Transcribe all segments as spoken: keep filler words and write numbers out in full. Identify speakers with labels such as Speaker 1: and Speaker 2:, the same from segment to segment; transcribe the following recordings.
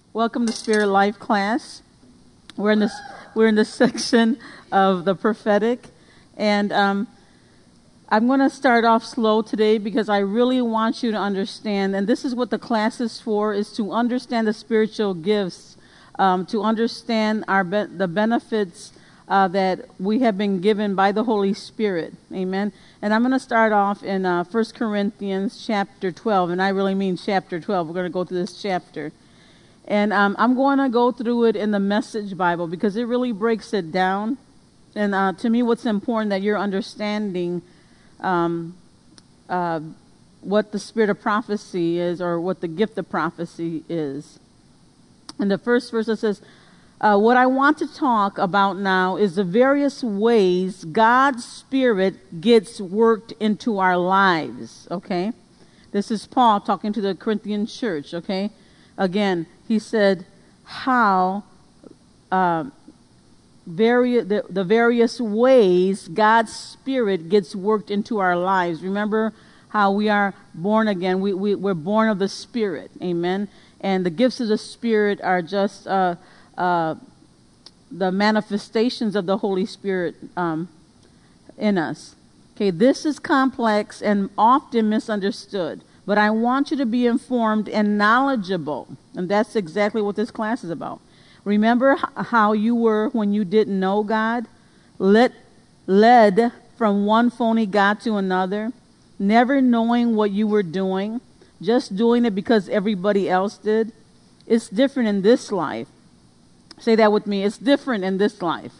Speaker 1: Welcome to Spirit Life class. We're in this we're in this section of the prophetic, and um, I'm going to start off slow today because I really want you to understand, and this is what the class is for, is to understand the spiritual gifts, um, to understand our be- the benefits uh, that we have been given by the Holy Spirit. Amen. And I'm going to start off in uh, First Corinthians chapter twelve, and I really mean chapter twelve. We're going to go through this chapter. And um, I'm going to go through it in the Message Bible because it really breaks it down. And uh, to me, what's important that you're understanding um, uh, what the spirit of prophecy is, or what the gift of prophecy is. In the first verse, it says, uh, what I want to talk about now is the various ways God's Spirit gets worked into our lives, okay? This is Paul talking to the Corinthian church, okay? Again, he said how uh, vari- the, the various ways God's Spirit gets worked into our lives. Remember how we are born again. We, we, we're born of the Spirit. Amen. And the gifts of the Spirit are just uh, uh, the manifestations of the Holy Spirit um, in us. Okay, this is complex and often misunderstood. But I want you to be informed and knowledgeable. And that's exactly what this class is about. Remember h- how you were when you didn't know God? Let, led from one phony God to another, never knowing what you were doing, just doing it because everybody else did. It's different in this life. Say that with me. It's different in this life.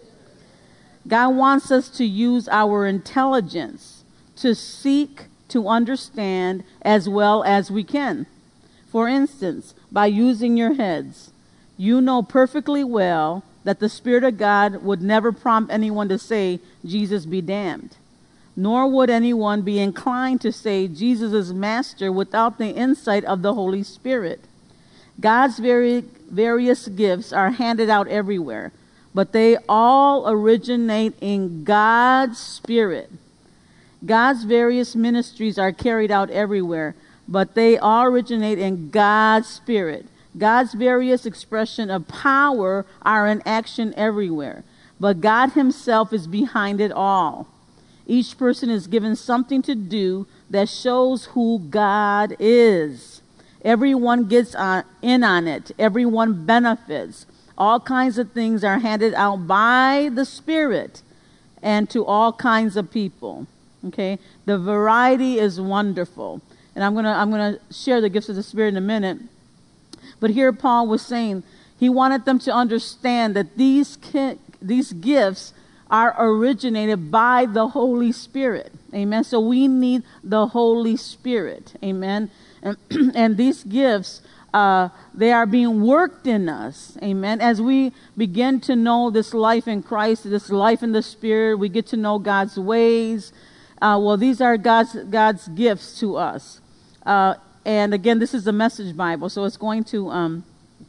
Speaker 1: God wants us to use our intelligence to seek to understand as well as we can. For instance, by using your heads, you know perfectly well that the Spirit of God would never prompt anyone to say, Jesus be damned. Nor would anyone be inclined to say Jesus is master without the insight of the Holy Spirit. God's very various gifts are handed out everywhere, but they all originate in God's Spirit. God's various ministries are carried out everywhere, but they all originate in God's Spirit. God's various expression of power are in action everywhere, but God Himself is behind it all. Each person is given something to do that shows who God is. Everyone gets on, in on it. Everyone benefits. All kinds of things are handed out by the Spirit and to all kinds of people. Okay, the variety is wonderful, and I'm gonna I'm gonna share the gifts of the Spirit in a minute. But here Paul was saying he wanted them to understand that these ki- these gifts are originated by the Holy Spirit. Amen. So we need the Holy Spirit. Amen. And and these gifts uh, they are being worked in us. Amen. As we begin to know this life in Christ, this life in the Spirit, we get to know God's ways. Uh, well, these are God's God's gifts to us. Uh, and again, this is the Message Bible, so it's going to um,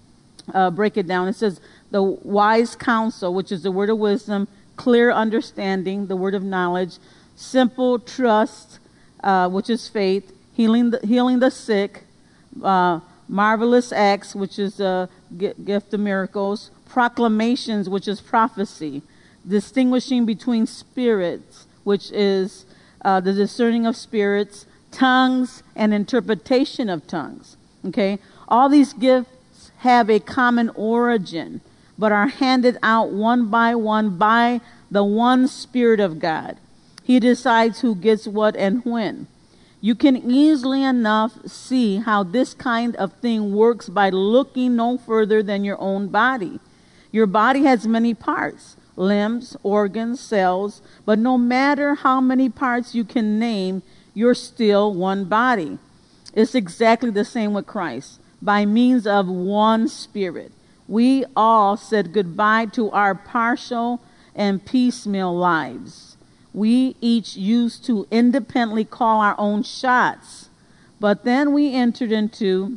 Speaker 1: uh, break it down. It says, the wise counsel, which is the word of wisdom, clear understanding, the word of knowledge, simple trust, uh, which is faith, healing the, healing the sick, uh, marvelous acts, which is the g- gift of miracles, proclamations, which is prophecy, distinguishing between spirits, which is Uh, the discerning of spirits, tongues, and interpretation of tongues. Okay? All these gifts have a common origin, but are handed out one by one by the one Spirit of God. He decides who gets what and when. You can easily enough see how this kind of thing works by looking no further than your own body. Your body has many parts. Limbs, organs, cells, but no matter how many parts you can name, you're still one body. It's exactly the same with Christ. By means of one Spirit, we all said goodbye to our partial and piecemeal lives. We each used to independently call our own shots, but then we entered into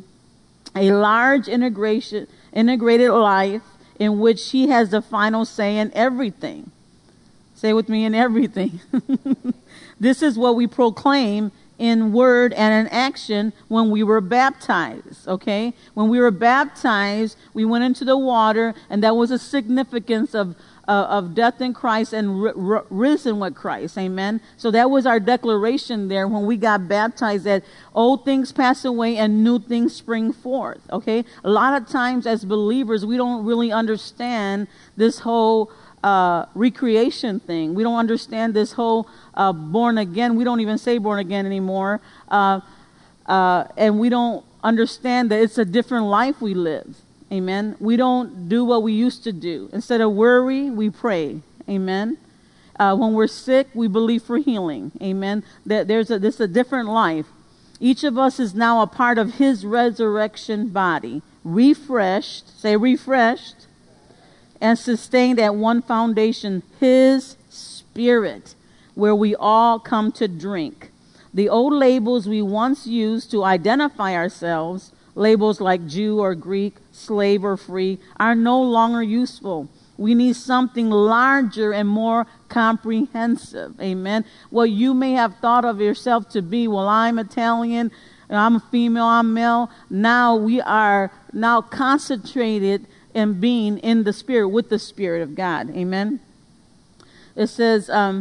Speaker 1: a large integration, integrated life in which He has the final say in everything. Say with me, in everything. This is what we proclaim in word and in action when we were baptized, okay? When we were baptized, we went into the water, and that was a significance of uh, of death in Christ and r- r- risen with Christ, amen? So that was our declaration there when we got baptized, that old things pass away and new things spring forth, okay? A lot of times as believers, we don't really understand this whole uh, recreation thing. We don't understand this whole uh, born again. We don't even say born again anymore. Uh, uh, and we don't understand that it's a different life we live. Amen. We don't do what we used to do. Instead of worry, we pray. Amen. Uh, when we're sick, we believe for healing. Amen. That there's a, this is a different life. Each of us is now a part of his resurrection body, refreshed, say refreshed, and sustained at one foundation, his spirit, where we all come to drink. The old labels we once used to identify ourselves, labels like Jew or Greek, slave or free, are no longer useful. We need something larger and more comprehensive. Amen. What you may have thought of yourself to be, well, I'm Italian, I'm female, I'm male. Now we are now concentrated in being in the Spirit, with the Spirit of God. Amen. It says, um,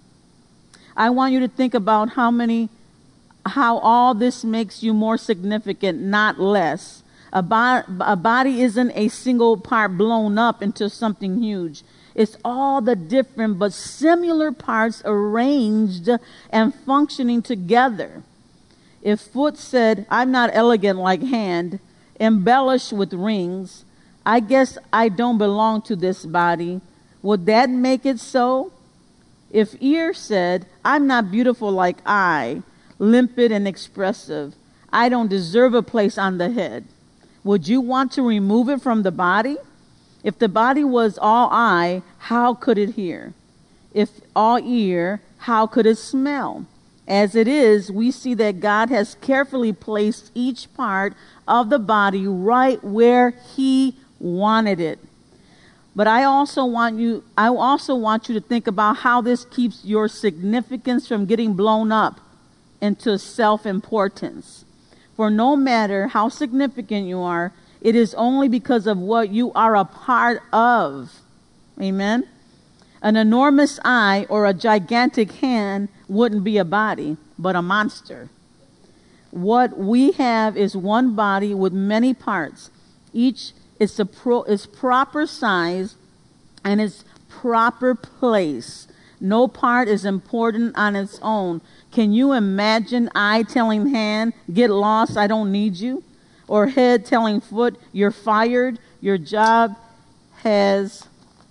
Speaker 1: I want you to think about how many, how all this makes you more significant, not less. A, bo- a body isn't a single part blown up into something huge. It's all the different but similar parts arranged and functioning together. If foot said, I'm not elegant like hand, embellished with rings, I guess I don't belong to this body, would that make it so? If ear said, I'm not beautiful like eye, limpid and expressive, I don't deserve a place on the head, would you want to remove it from the body? If the body was all eye, how could it hear? If all ear, how could it smell? As it is, we see that God has carefully placed each part of the body right where he wanted it. But I also want you, I also want you to think about how this keeps your significance from getting blown up into self-importance. For no matter how significant you are, it is only because of what you are a part of. Amen? An enormous eye or a gigantic hand wouldn't be a body, but a monster. What we have is one body with many parts. Each is, a pro, is proper size and its proper place. No part is important on its own. Can you imagine eye telling hand, get lost, I don't need you? Or head telling foot, you're fired, your job has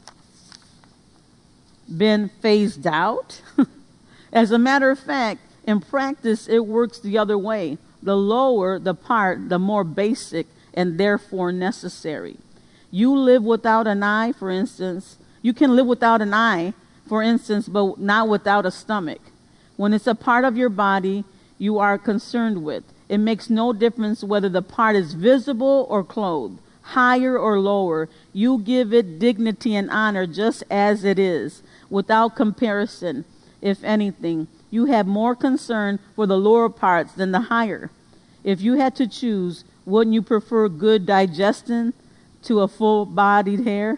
Speaker 1: been phased out? As a matter of fact, in practice, it works the other way. The lower the part, the more basic and therefore necessary. You live without an eye, for instance. You can live without an eye, for instance, but not without a stomach. When it's a part of your body you are concerned with, it makes no difference whether the part is visible or clothed, higher or lower. You give it dignity and honor just as it is, without comparison. If anything, you have more concern for the lower parts than the higher. If you had to choose, wouldn't you prefer good digestion to a full-bodied hair?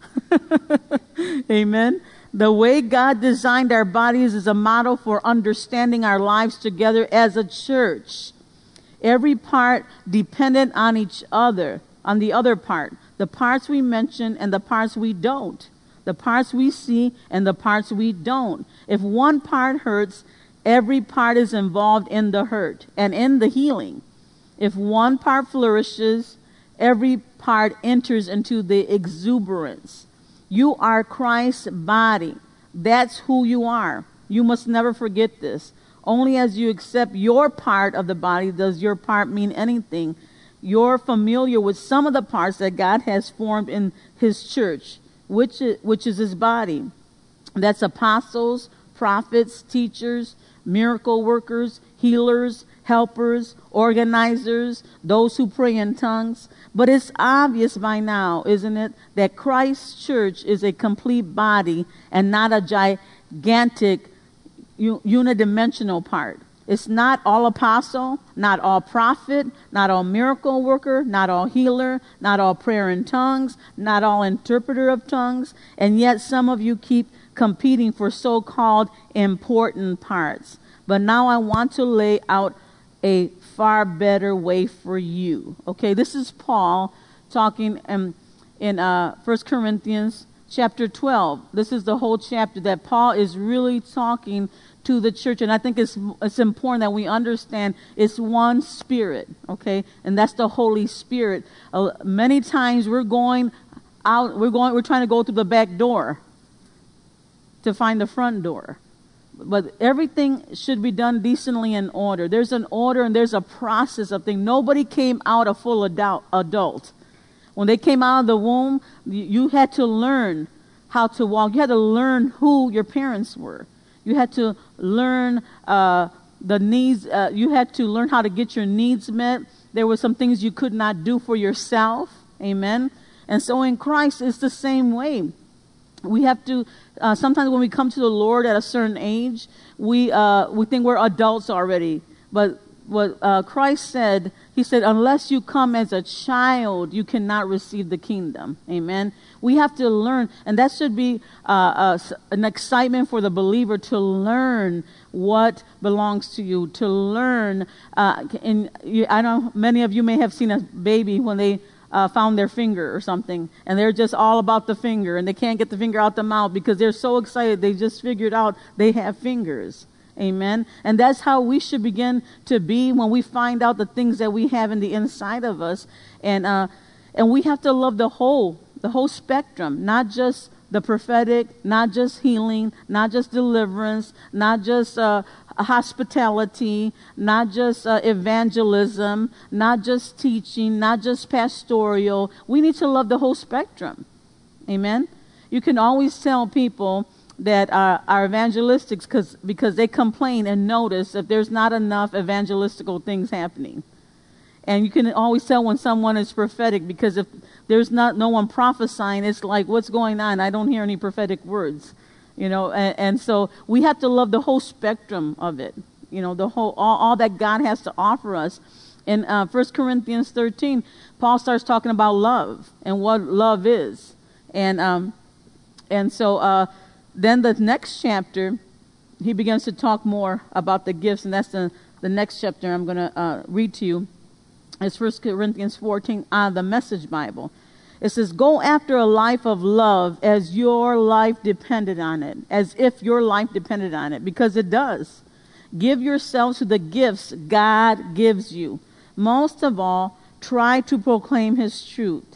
Speaker 1: Amen. The way God designed our bodies is a model for understanding our lives together as a church. Every part dependent on each other, on the other part. The parts we mention and the parts we don't. The parts we see and the parts we don't. If one part hurts, every part is involved in the hurt and in the healing. If one part flourishes, every part enters into the exuberance. You are Christ's body. That's who you are. You must never forget this. Only as you accept your part of the body does your part mean anything. You're familiar with some of the parts that God has formed in his church, which is, which is his body. That's apostles, prophets, teachers, miracle workers, healers, helpers, organizers, those who pray in tongues. But it's obvious by now, isn't it, that Christ's church is a complete body and not a gigantic unidimensional part. It's not all apostle, not all prophet, not all miracle worker, not all healer, not all prayer in tongues, not all interpreter of tongues, and yet some of you keep competing for so-called important parts. But now I want to lay out a far better way for you. Okay, this is Paul talking in, in uh, First Corinthians chapter twelve. This is the whole chapter that Paul is really talking to the church, and I think it's it's important that we understand it's one Spirit, okay, and that's the Holy Spirit. Uh, many times we're going out, we're going, we're trying to go through the back door to find the front door, but everything should be done decently in order. There's an order and there's a process of things. Nobody came out a full adult. adult. When they came out of the womb, you, you had to learn how to walk. You had to learn who your parents were. You had to learn uh, the needs. Uh, you had to learn how to get your needs met. There were some things you could not do for yourself. Amen. And so in Christ, it's the same way. We have to, uh, sometimes when we come to the Lord at a certain age, we uh, we think we're adults already. But what uh, Christ said, he said, unless you come as a child, you cannot receive the kingdom. Amen. We have to learn, and that should be uh, uh, an excitement for the believer to learn what belongs to you, to learn. Uh, and you, I know many of you may have seen a baby when they uh, found their finger or something, and they're just all about the finger, and they can't get the finger out the mouth because they're so excited they just figured out they have fingers. Amen. And that's how we should begin to be when we find out the things that we have in the inside of us. And uh, and we have to love the whole, the whole spectrum, not just the prophetic, not just healing, not just deliverance, not just uh, hospitality, not just uh, evangelism, not just teaching, not just pastoral. We need to love the whole spectrum. Amen. You can always tell people that are, are evangelistics because because they complain and notice if there's not enough evangelistical things happening. And you can always tell when someone is prophetic because if there's not no one prophesying, it's like, what's going on? I don't hear any prophetic words, you know. And, and so we have to love the whole spectrum of it, you know, the whole all, all that God has to offer us. In uh, First Corinthians thirteen, Paul starts talking about love and what love is, and um, and so. Uh, Then the next chapter, he begins to talk more about the gifts, and that's the, the next chapter I'm going to uh, read to you. It's First Corinthians fourteen out of the Message Bible. It says, go after a life of love as your life depended on it, as if your life depended on it, because it does. Give yourselves to the gifts God gives you. Most of all, try to proclaim his truth.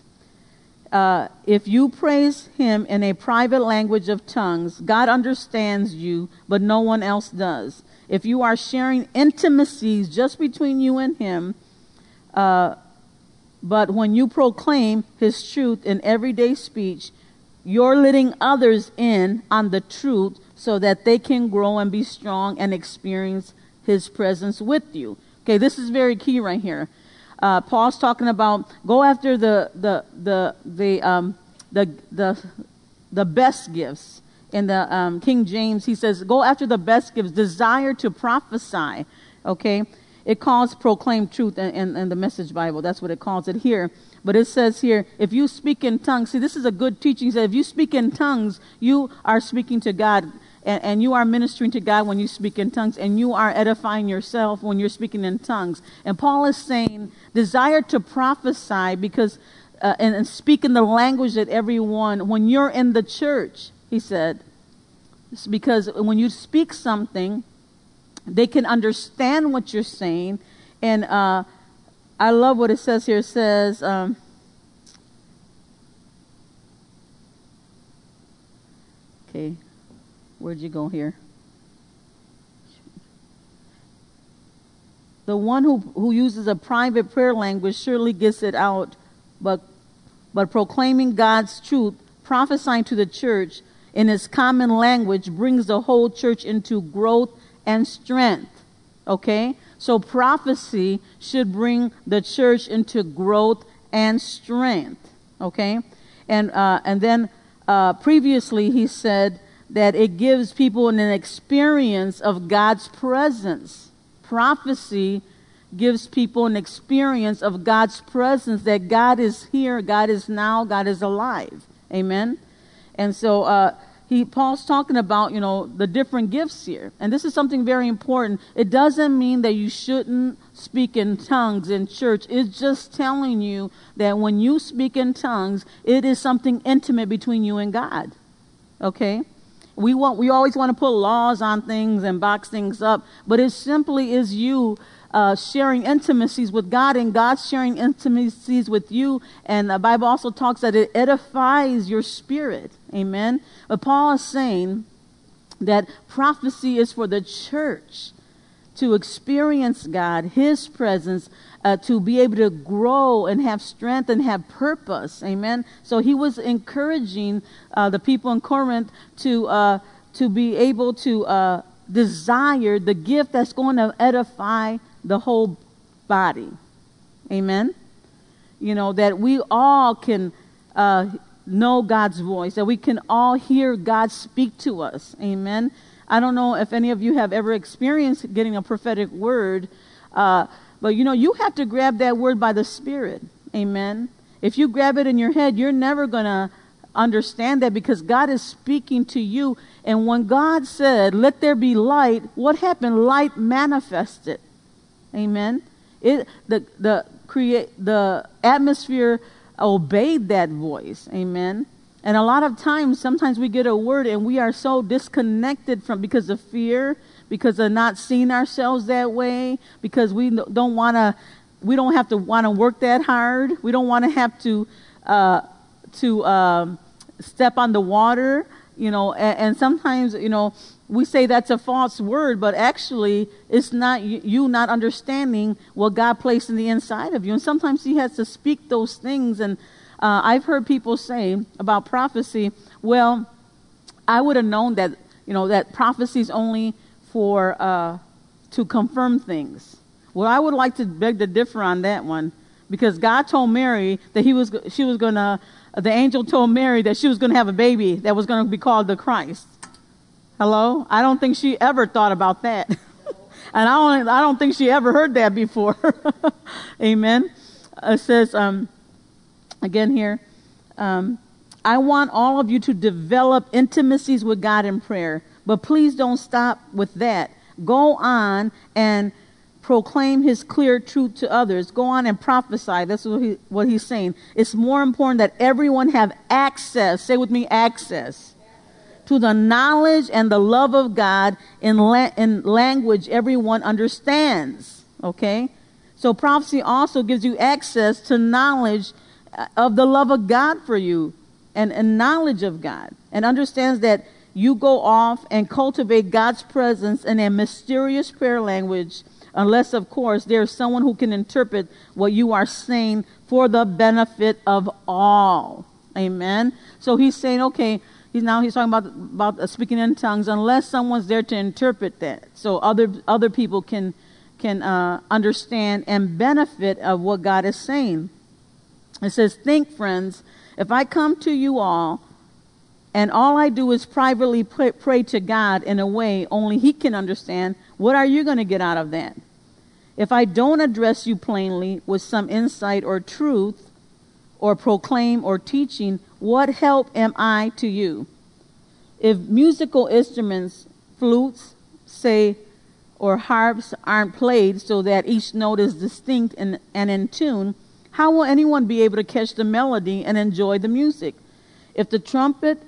Speaker 1: Uh, if you praise him in a private language of tongues, God understands you, but no one else does. If you are sharing intimacies just between you and him, uh, but when you proclaim his truth in everyday speech, you're letting others in on the truth so that they can grow and be strong and experience his presence with you. Okay, this is very key right here. Uh, Paul's talking about go after the the the the um, the the the best gifts. In the um, King James, he says, "Go after the best gifts. Desire to prophesy." Okay, it calls proclaim truth in, in, in the Message Bible. That's what it calls it here. But it says here, if you speak in tongues, see, this is a good teaching. He said, if you speak in tongues, you are speaking to God. And, and you are ministering to God when you speak in tongues, and you are edifying yourself when you're speaking in tongues. And Paul is saying, desire to prophesy because uh, and, and speak in the language that everyone, when you're in the church, he said, it's because when you speak something, they can understand what you're saying. And uh, I love what it says here. It says, um, okay. Where'd you go here? The one who, who uses a private prayer language surely gets it out, but but proclaiming God's truth, prophesying to the church in his common language brings the whole church into growth and strength. Okay? So prophecy should bring the church into growth and strength. Okay? And uh, and then uh, previously he said that it gives people an experience of God's presence. prophecy gives people an experience of God's presence, that God is here, God is now, God is alive. Amen. And so uh, he Paul's talking about, you know, the different gifts here. And this is something very important. It doesn't mean that you shouldn't speak in tongues in church. It's just telling you that when you speak in tongues, it is something intimate between you and God. Okay? We want we always want to put laws on things and box things up, but it simply is you Uh, sharing intimacies with God, and God sharing intimacies with you. And the Bible also talks that it edifies your spirit. Amen. But Paul is saying that prophecy is for the church to experience God, his presence, uh, to be able to grow and have strength and have purpose. Amen. So he was encouraging uh, the people in Corinth to uh, to be able to uh, desire the gift that's going to edify the whole body. Amen. You know, that we all can uh, know God's voice, that we can all hear God speak to us. Amen. I don't know if any of you have ever experienced getting a prophetic word, uh, but you know, you have to grab that word by the Spirit. Amen. If you grab it in your head, you're never going to understand that, because God is speaking to you. And when God said, "Let there be light," what happened? Light manifested. Amen. It the the create the atmosphere obeyed that voice. Amen. And a lot of times, sometimes we get a word and we are so disconnected from because of fear, because of not seeing ourselves that way, because we don't want to, we don't have to want to work that hard. We don't want to have to uh, to um, step on the water. You know, and, and sometimes, you know, we say that's a false word, but actually it's not you, you not understanding what God placed in the inside of you. And sometimes he has to speak those things. And uh, I've heard people say about prophecy, well, I would have known that, you know, that prophecy is only for, uh, to confirm things. Well, I would like to beg to differ on that one, because God told Mary that he was, she was going to, the angel told Mary that she was going to have a baby that was going to be called the Christ. Hello? I don't think she ever thought about that. And I don't, I don't think she ever heard that before. Amen. It says, um, again here, um, I want all of you to develop intimacies with God in prayer. But please don't stop with that. Go on and proclaim his clear truth to others. Go on and prophesy. That's what, he, what he's saying. It's more important that everyone have access. Say with me, access. To the knowledge and the love of God in, la- in language everyone understands. Okay? So prophecy also gives you access to knowledge of the love of God for you, and, and knowledge of God, and understands that you go off and cultivate God's presence in a mysterious prayer language, unless, of course, there's someone who can interpret what you are saying for the benefit of all. Amen? So he's saying, okay, He's now he's talking about about uh, speaking in tongues, unless someone's there to interpret that, so other other people can can uh, understand and benefit of what God is saying. It says, "Think, friends, if I come to you all, and all I do is privately pray, pray to God in a way only He can understand, what are you going to get out of that? If I don't address you plainly with some insight or truth, or proclaim or teaching, what help am I to you? If musical instruments, flutes, say, or harps aren't played so that each note is distinct and, and in tune, how will anyone be able to catch the melody and enjoy the music? If the trumpet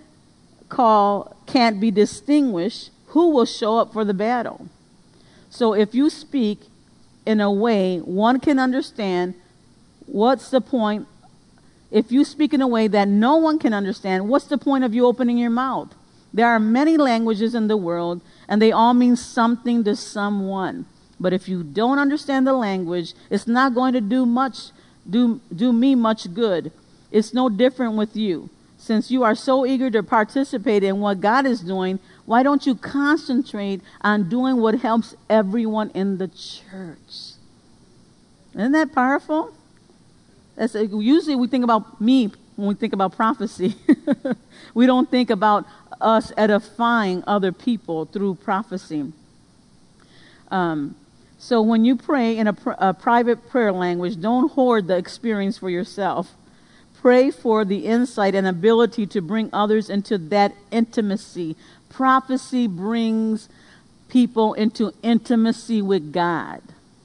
Speaker 1: call can't be distinguished, who will show up for the battle? So if you speak in a way one can understand, what's the point? If you speak in a way that no one can understand, what's the point of you opening your mouth? There are many languages in the world, and they all mean something to someone. But if you don't understand the language, it's not going to do much, do, do me much good. It's no different with you. Since you are so eager to participate in what God is doing, why don't you concentrate on doing what helps everyone in the church? Isn't that powerful? That's, usually we think about me when we think about prophecy. We don't think about us edifying other people through prophecy. Um, So when you pray in a, pr- a private prayer language, don't hoard the experience for yourself. Pray for the insight and ability to bring others into that intimacy. Prophecy brings people into intimacy with God.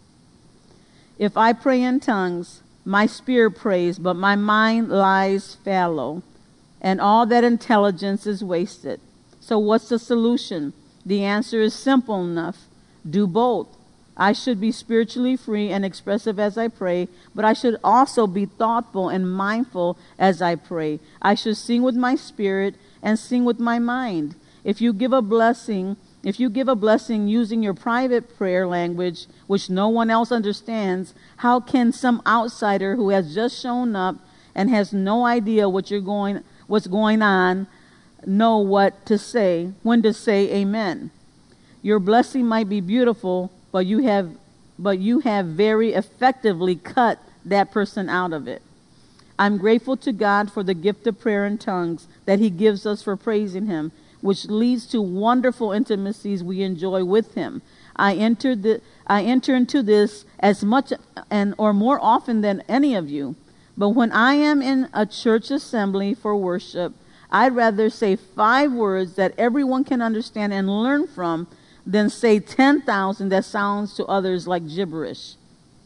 Speaker 1: If I pray in tongues, my spirit prays, but my mind lies fallow, and all that intelligence is wasted. So what's the solution? The answer is simple enough. Do both. I should be spiritually free and expressive as I pray, but I should also be thoughtful and mindful as I pray. I should sing with my spirit and sing with my mind. If you give a blessing, if you give a blessing using your private prayer language, which no one else understands, how can some outsider who has just shown up and has no idea what you're going, what's going on, know what to say, when to say amen? Your blessing might be beautiful, but you have but you have very effectively cut that person out of it. I'm grateful to God for the gift of prayer in tongues that he gives us for praising him, which leads to wonderful intimacies we enjoy with him. I enter the I enter into this as much and or more often than any of you. But when I am in a church assembly for worship, I'd rather say five words that everyone can understand and learn from than say ten thousand that sounds to others like gibberish.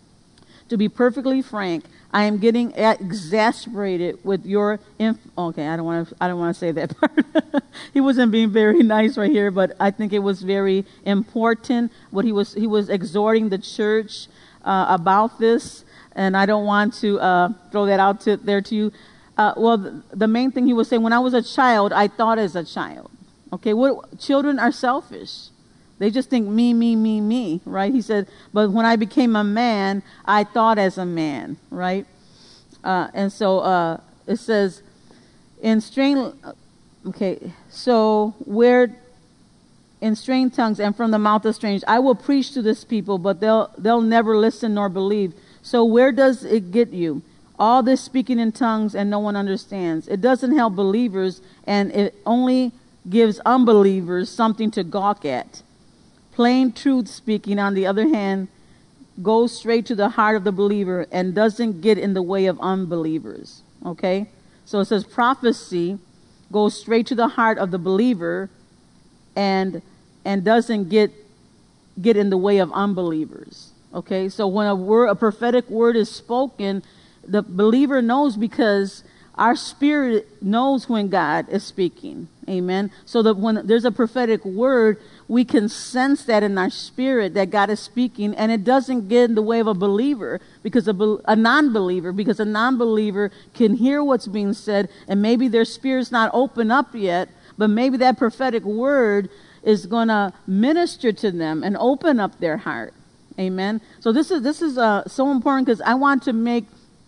Speaker 1: To be perfectly frank, I am getting exasperated with your inf- okay, I don't want to I don't want to say that part. He wasn't being very nice right here, but I think it was very important what he was he was exhorting the church uh, about this, and I don't want to uh, throw that out to, there to you. Uh, well, the, the main thing he was saying, when I was a child, I thought as a child. Okay, what children are selfish. They just think me, me, me, me, right? He said, but when I became a man, I thought as a man, right? Uh, and so uh, it says, in strange, okay, so where, in strange tongues and from the mouth of strange, I will preach to this people, but they'll they'll never listen nor believe. So where does it get you? All this speaking in tongues and no one understands. It doesn't help believers, and it only gives unbelievers something to gawk at. Plain truth speaking, on the other hand, goes straight to the heart of the believer and doesn't get in the way of unbelievers. Okay? So it says prophecy goes straight to the heart of the believer and and doesn't get get in the way of unbelievers. Okay? So when a word, a prophetic word is spoken, the believer knows because our spirit knows when God is speaking. Amen. So that when there's a prophetic word, we can sense that in our spirit that God is speaking, and it doesn't get in the way of a believer, because a, a non-believer, because a non-believer can hear what's being said, and maybe their spirit's not open up yet, but maybe that prophetic word is going to minister to them and open up their heart. Amen. So this is this is uh, so important, because I want to make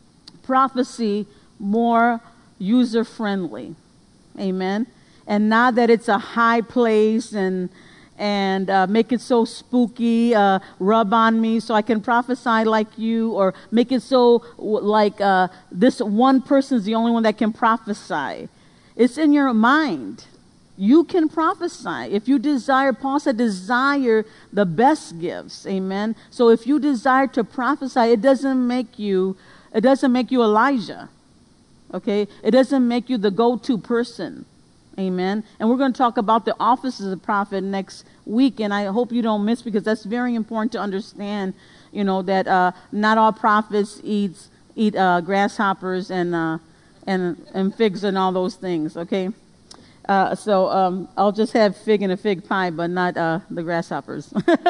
Speaker 1: prophecy more user-friendly. Amen. And not that it's a high place and and uh, make it so spooky, uh, rub on me so I can prophesy like you, or make it so like uh, this one person's the only one that can prophesy. It's in your mind. You can prophesy. If you desire, Paul said, desire the best gifts. Amen. So if you desire to prophesy, it doesn't make you, it doesn't make you Elijah. Okay? It doesn't make you the go-to person. Amen. And we're going to talk about the offices of prophet next week, and I hope you don't miss, because that's very important to understand, you know, that uh, not all prophets eat, eat uh, grasshoppers and, uh, and, and figs and all those things, okay? Uh, so um, I'll just have fig and a fig pie, but not uh, the grasshoppers.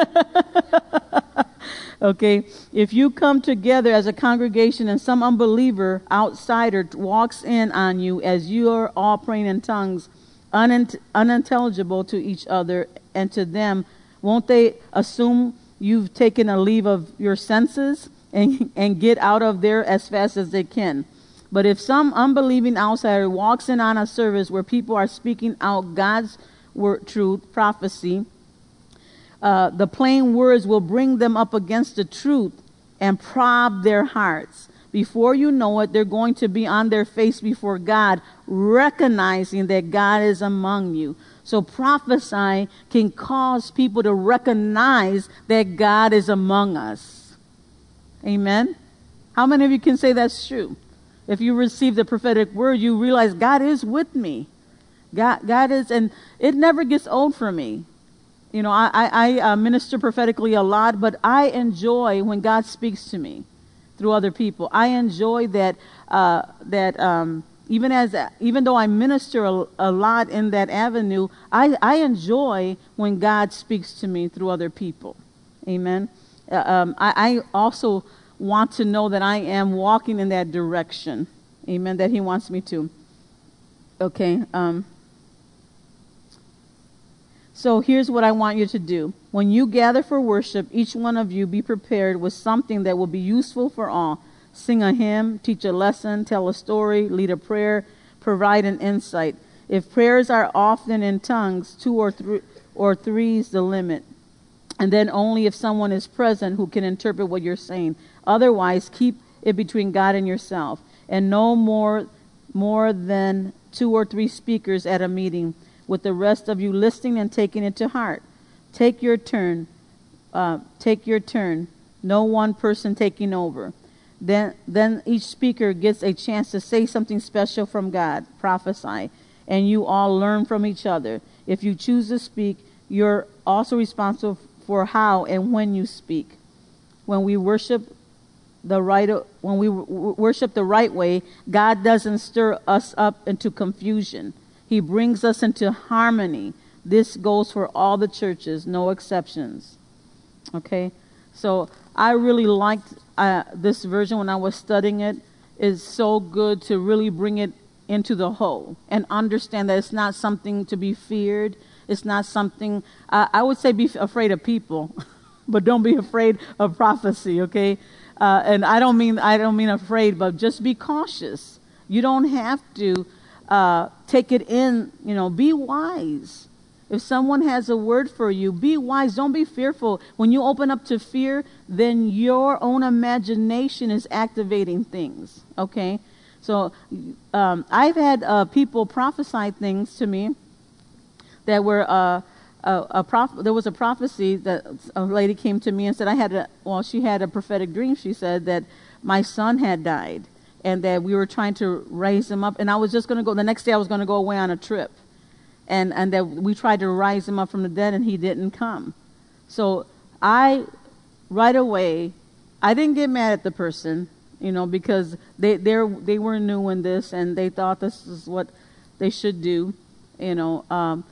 Speaker 1: Okay, if you come together as a congregation and some unbeliever, outsider, walks in on you as you are all praying in tongues, unint- unintelligible to each other and to them, won't they assume you've taken a leave of your senses and, and get out of there as fast as they can? But if some unbelieving outsider walks in on a service where people are speaking out God's word, truth, prophecy, Uh, the plain words will bring them up against the truth and probe their hearts. Before you know it, they're going to be on their face before God, recognizing that God is among you. So prophesying can cause people to recognize that God is among us. Amen? How many of you can say that's true? If you receive the prophetic word, you realize God is with me. God, God is, and it never gets old for me. You know, I, I, I uh, minister prophetically a lot, but I enjoy when God speaks to me through other people. I enjoy that, uh, that, um, Even as even though I minister a, a lot in that avenue, I, I enjoy when God speaks to me through other people. Amen. Uh, um, I, I also want to know that I am walking in that direction. Amen. That He wants me to. Okay. Um, so here's what I want you to do. When you gather for worship, each one of you be prepared with something that will be useful for all. Sing a hymn, teach a lesson, tell a story, lead a prayer, provide an insight. If prayers are often in tongues, two or three or three is the limit. And then only if someone is present who can interpret what you're saying. Otherwise, keep it between God and yourself. And no more, more than two or three speakers at a meeting, with the rest of you listening and taking it to heart. Take your turn. Uh, take your turn. No one person taking over. Then, then each speaker gets a chance to say something special from God, prophesy, and you all learn from each other. If you choose to speak, you're also responsible for how and when you speak. When we worship the right, when we w- worship the right way, God doesn't stir us up into confusion. He brings us into harmony. This goes for all the churches, no exceptions. Okay, so I really liked uh, this version when I was studying it. It's so good to really bring it into the whole and understand that it's not something to be feared. It's not something, uh, I would say be afraid of people, but don't be afraid of prophecy, okay? Uh, and I don't mean I don't mean afraid, but just be cautious. You don't have to uh, take it in, you know, be wise. If someone has a word for you, be wise. Don't be fearful. When you open up to fear, then your own imagination is activating things. Okay? So um, I've had uh, people prophesy things to me that were, uh, a, a prof- there was a prophecy that a lady came to me and said, I had a, well, she had a prophetic dream. She said that my son had died and that we were trying to raise him up. And I was just going to go, the next day I was going to go away on a trip. And and that we tried to rise him up from the dead, and he didn't come. So I, right away, I didn't get mad at the person, you know, because they they they were new in this, and they thought this is what they should do, you know. Um,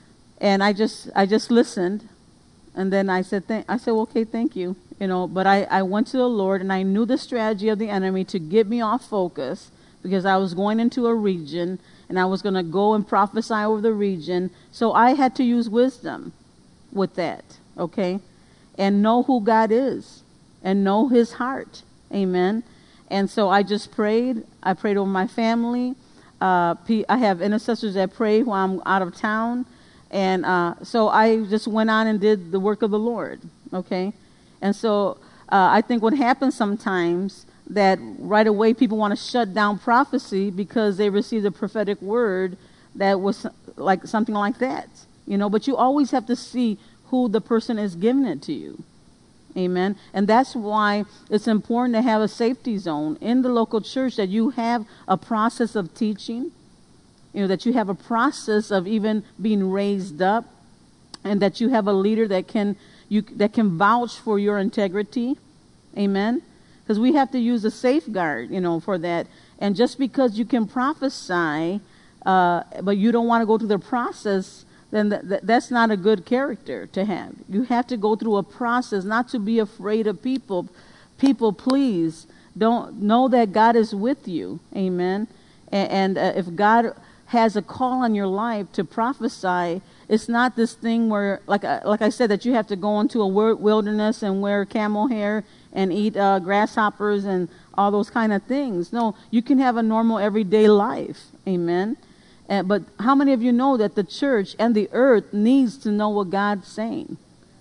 Speaker 1: and I just I just listened, and then I said th- I said well, okay, thank you, you know. But I I went to the Lord, and I knew the strategy of the enemy to get me off focus, because I was going into a region. And I was going to go and prophesy over the region. So I had to use wisdom with that, okay? And know who God is and know His heart. Amen. And so I just prayed. I prayed over my family. Uh, I have intercessors that pray while I'm out of town. And uh, so I just went on and did the work of the Lord, okay? And so uh, I think what happens sometimes that right away people want to shut down prophecy because they received a prophetic word that was like something like that, you know. But you always have to see who the person is giving it to you. Amen. And that's why it's important to have a safety zone in the local church, that you have a process of teaching, you know, that you have a process of even being raised up, and that you have a leader that can you that can vouch for your integrity. Amen. Because we have to use a safeguard, you know, for that. And just because you can prophesy, uh, but you don't want to go through the process, then th- th- that's not a good character to have. You have to go through a process, not to be afraid of people. People, please, don't know that God is with you. Amen. And, and uh, if God has a call on your life to prophesy, it's not this thing where, like, uh, like I said, that you have to go into a wilderness and wear camel hair and eat uh, grasshoppers and all those kind of things. No, you can have a normal everyday life. Amen. Uh, but how many of you know that the church and the earth needs to know what God's saying?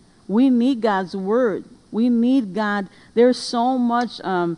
Speaker 1: We need God's word. We need God. There's so much um,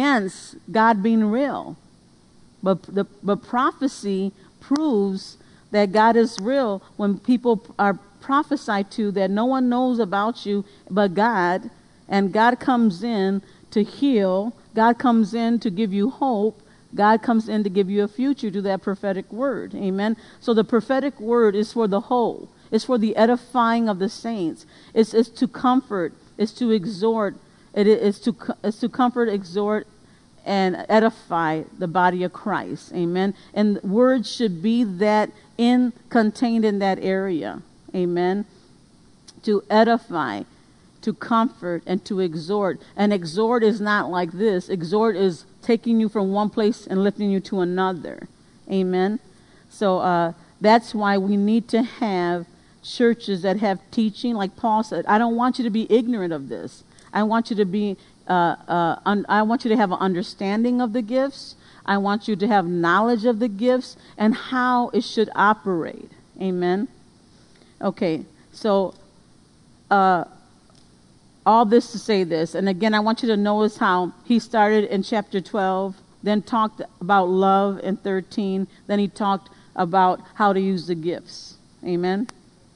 Speaker 1: against God being real. But the but prophecy proves that God is real, when people are prophesied to that no one knows about you but God, and God comes in to heal, God comes in to give you hope, God comes in to give you a future through that prophetic word. Amen. So the prophetic word is for the whole. It's for the edifying of the saints. It's, it's to comfort. It's to exhort. It is to, it's to comfort, exhort, and edify the body of Christ. Amen. And words should be that in contained in that area. Amen. To edify, to comfort, and to exhort. And exhort is not like this. Exhort is taking you from one place and lifting you to another. Amen. So uh, that's why we need to have churches that have teaching. Like Paul said, I don't want you to be ignorant of this. I want you to be Uh, uh, un- I want you to have an understanding of the gifts. I want you to have knowledge of the gifts and how it should operate. Amen. Okay, so uh, all this to say this, and again, I want you to notice how he started in chapter twelve, then talked about love in thirteen, then he talked about how to use the gifts. Amen.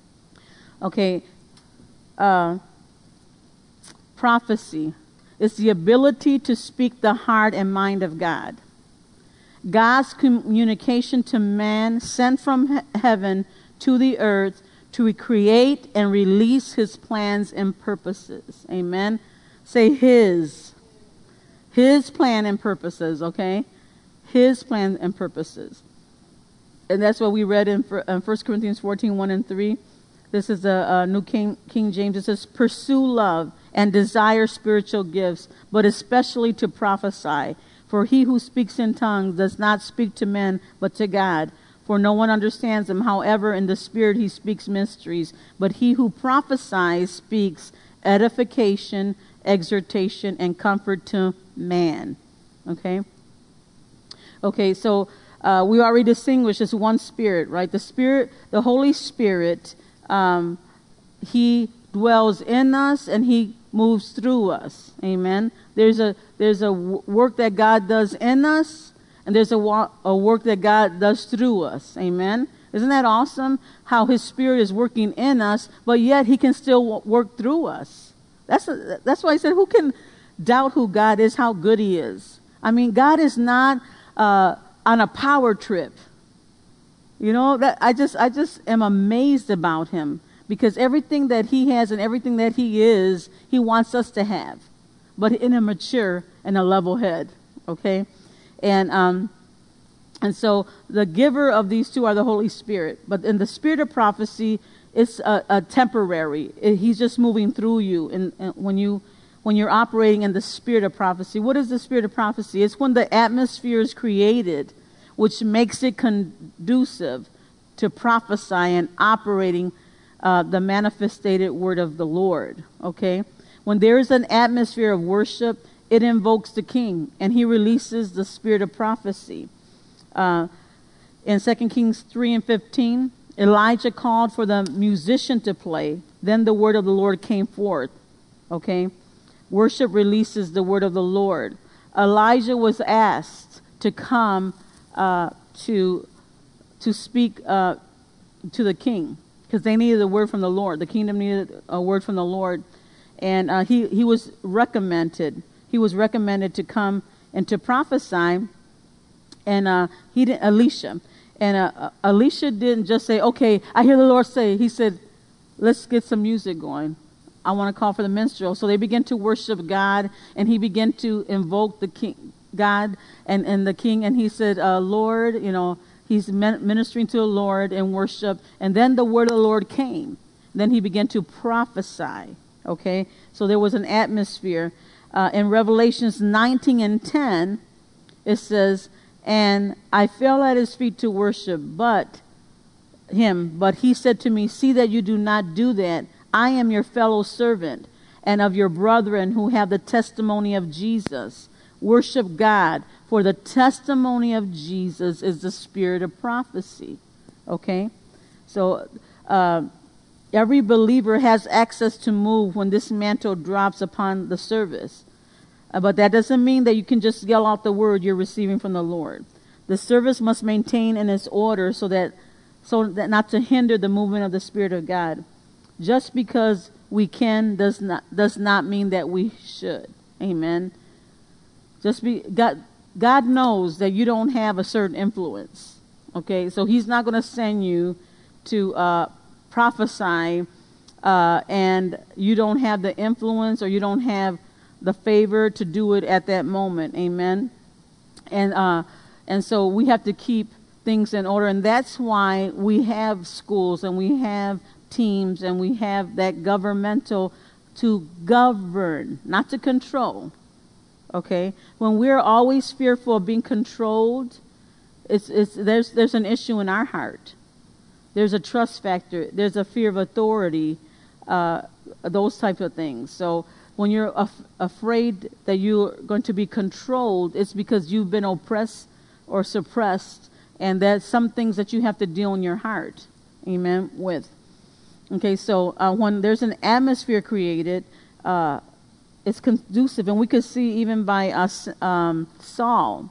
Speaker 1: Okay, uh, prophecy. It's the ability to speak the heart and mind of God. God's communication to man sent from he- heaven to the earth to create and release his plans and purposes. Amen. Say his. His plan and purposes, okay? His plan and purposes. And that's what we read in, in First Corinthians fourteen, one and three. This is a, a New King, King James. It says, pursue love and desire spiritual gifts, but especially to prophesy. For he who speaks in tongues does not speak to men, but to God. For no one understands him. However, in the Spirit he speaks mysteries. But he who prophesies speaks edification, exhortation, and comfort to man. Okay? Okay, so uh, we already distinguished as one Spirit, right? The Spirit, the Holy Spirit, um, he dwells in us and he moves through us. Amen. There's a there's a w- work that God does in us, and there's a, wa- a work that God does through us. Amen. Isn't that awesome? How his Spirit is working in us, but yet he can still w- work through us. That's a, that's why I said, who can doubt who God is, how good he is? I mean, God is not uh, on a power trip. You know, that I just I just am amazed about him. Because everything that he has and everything that he is, he wants us to have. But in a mature and a level head. Okay? And um, and so the giver of these two are the Holy Spirit. But in the spirit of prophecy, it's a, a temporary. It, he's just moving through you. And, and when, you, when you're operating in the spirit of prophecy, what is the spirit of prophecy? It's when the atmosphere is created, which makes it conducive to prophesy and operating Uh, the manifested word of the Lord. Okay? When there is an atmosphere of worship, it invokes the king, and he releases the spirit of prophecy. Uh, in Second Kings three and fifteen, Elijah called for the musician to play. Then the word of the Lord came forth. Okay? Worship releases the word of the Lord. Elijah was asked to come uh, to, to speak uh, to the king, because they needed a word from the Lord. The kingdom needed a word from the Lord. And uh, he, he was recommended. He was recommended to come and to prophesy. And uh, he didn't, Elisha. And uh, Elisha didn't just say, okay, I hear the Lord say. He said, let's get some music going. I want to call for the minstrel. So they began to worship God. And he began to invoke the king, God and, and the king. And he said, uh, Lord, you know, he's ministering to the Lord in worship. And then the word of the Lord came. Then he began to prophesy. Okay? So there was an atmosphere. Uh, in Revelations nineteen and ten, it says, and I fell at his feet to worship but him. But he said to me, see that you do not do that. I am your fellow servant and of your brethren who have the testimony of Jesus. Worship God, for the testimony of Jesus is the spirit of prophecy. Okay? So uh, every believer has access to move when this mantle drops upon the service. Uh, but that doesn't mean that you can just yell out the word you're receiving from the Lord. The service must maintain in its order so that so that not to hinder the movement of the Spirit of God. Just because we can does not does not mean that we should. Amen. Just be God. God knows that you don't have a certain influence. Okay, so He's not going to send you to uh, prophesy, uh, and you don't have the influence or you don't have the favor to do it at that moment. Amen. And uh, and so we have to keep things in order, and that's why we have schools and we have teams and we have that governmental to govern, not to control. Okay, when we're always fearful of being controlled, it's it's there's there's an issue in our heart. There's a trust factor. There's a fear of authority, uh, those types of things. So when you're af- afraid that you're going to be controlled, it's because you've been oppressed or suppressed, and there's some things that you have to deal in your heart, amen, with. Okay, so uh, when there's an atmosphere created, uh, it's conducive, and we could see even by us, um, Saul.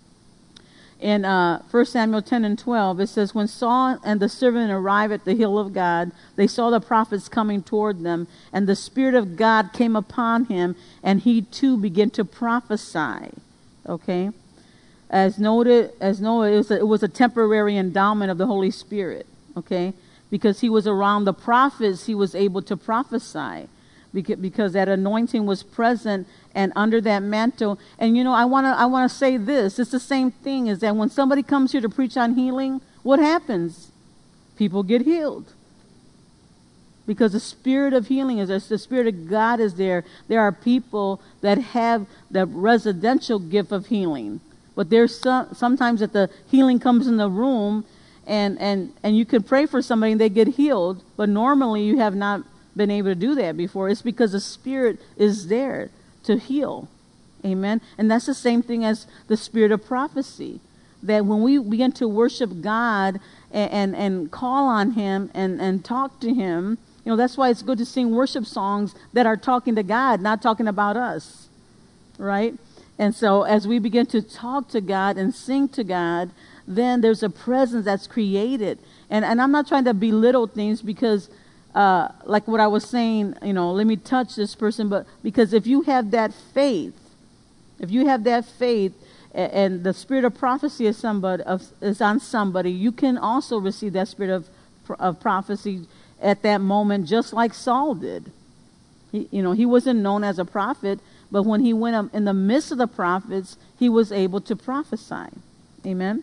Speaker 1: In uh, First Samuel ten and twelve, it says, when Saul and the servant arrived at the hill of God, they saw the prophets coming toward them, and the Spirit of God came upon him, and he too began to prophesy. Okay? As noted, as noted, it was a, it was a temporary endowment of the Holy Spirit. Okay? Because he was around the prophets, he was able to prophesy. Because, because that anointing was present and under that mantle. And you know, I want to I want to say this. It's the same thing, is that when somebody comes here to preach on healing, what happens? People get healed. Because the spirit of healing is there. The Spirit of God is there. There are people that have the residential gift of healing. But there's some, sometimes that the healing comes in the room, and, and, and you can pray for somebody and they get healed. But normally you have not been able to do that before. It's because the Spirit is there to heal. Amen. And that's the same thing as the spirit of prophecy. That when we begin to worship God and, and, and call on Him and, and talk to Him, you know, that's why it's good to sing worship songs that are talking to God, not talking about us. Right? And so as we begin to talk to God and sing to God, then there's a presence that's created. And, and I'm not trying to belittle things, because Uh, like what I was saying, you know, let me touch this person, but because if you have that faith, if you have that faith, and, and the spirit of prophecy is somebody of, is on somebody, you can also receive that spirit of of prophecy at that moment, just like Saul did. He, you know, he wasn't known as a prophet, but when he went in the midst of the prophets, he was able to prophesy. Amen.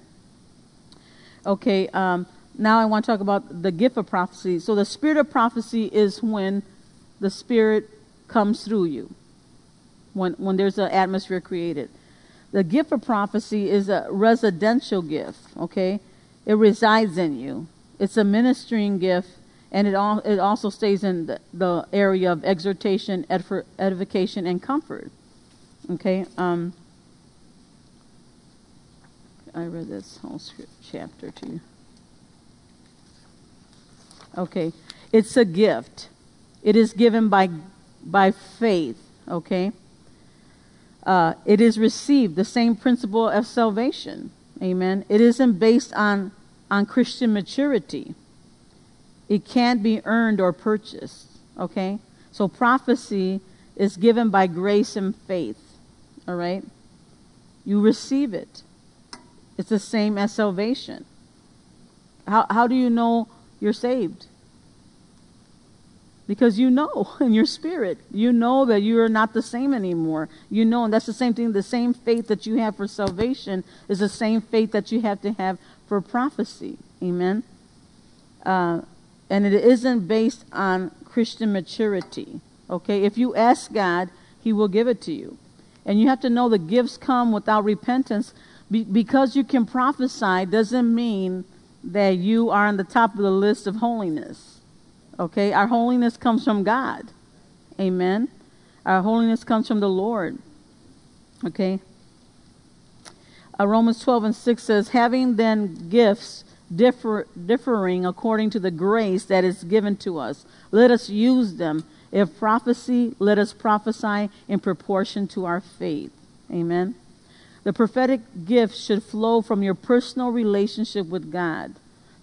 Speaker 1: Okay. Um, Now I want to talk about the gift of prophecy. So the spirit of prophecy is when the Spirit comes through you, when when there's an atmosphere created. The gift of prophecy is a residential gift, okay? It resides in you. It's a ministering gift, and it all it also stays in the, the area of exhortation, edification, and comfort. Okay? Um, I read this whole script, chapter to you. Okay, it's a gift. It is given by by faith. Okay, uh, it is received. The same principle of salvation. Amen. It isn't based on on Christian maturity. It can't be earned or purchased. Okay, so prophecy is given by grace and faith. All right, you receive it. It's the same as salvation. How how do you know you're saved? Because you know in your spirit. You know that you are not the same anymore. You know, and that's the same thing. The same faith that you have for salvation is the same faith that you have to have for prophecy. Amen. Uh, and it isn't based on Christian maturity. Okay, if you ask God, He will give it to you. And you have to know the gifts come without repentance. Be- because you can prophesy doesn't mean that you are on the top of the list of holiness. Okay, our holiness comes from God. Amen. Our holiness comes from the Lord. Okay. Uh, Romans twelve and six says, having then gifts differ, differing according to the grace that is given to us, let us use them. If prophecy, let us prophesy in proportion to our faith. Amen. The prophetic gift should flow from your personal relationship with God.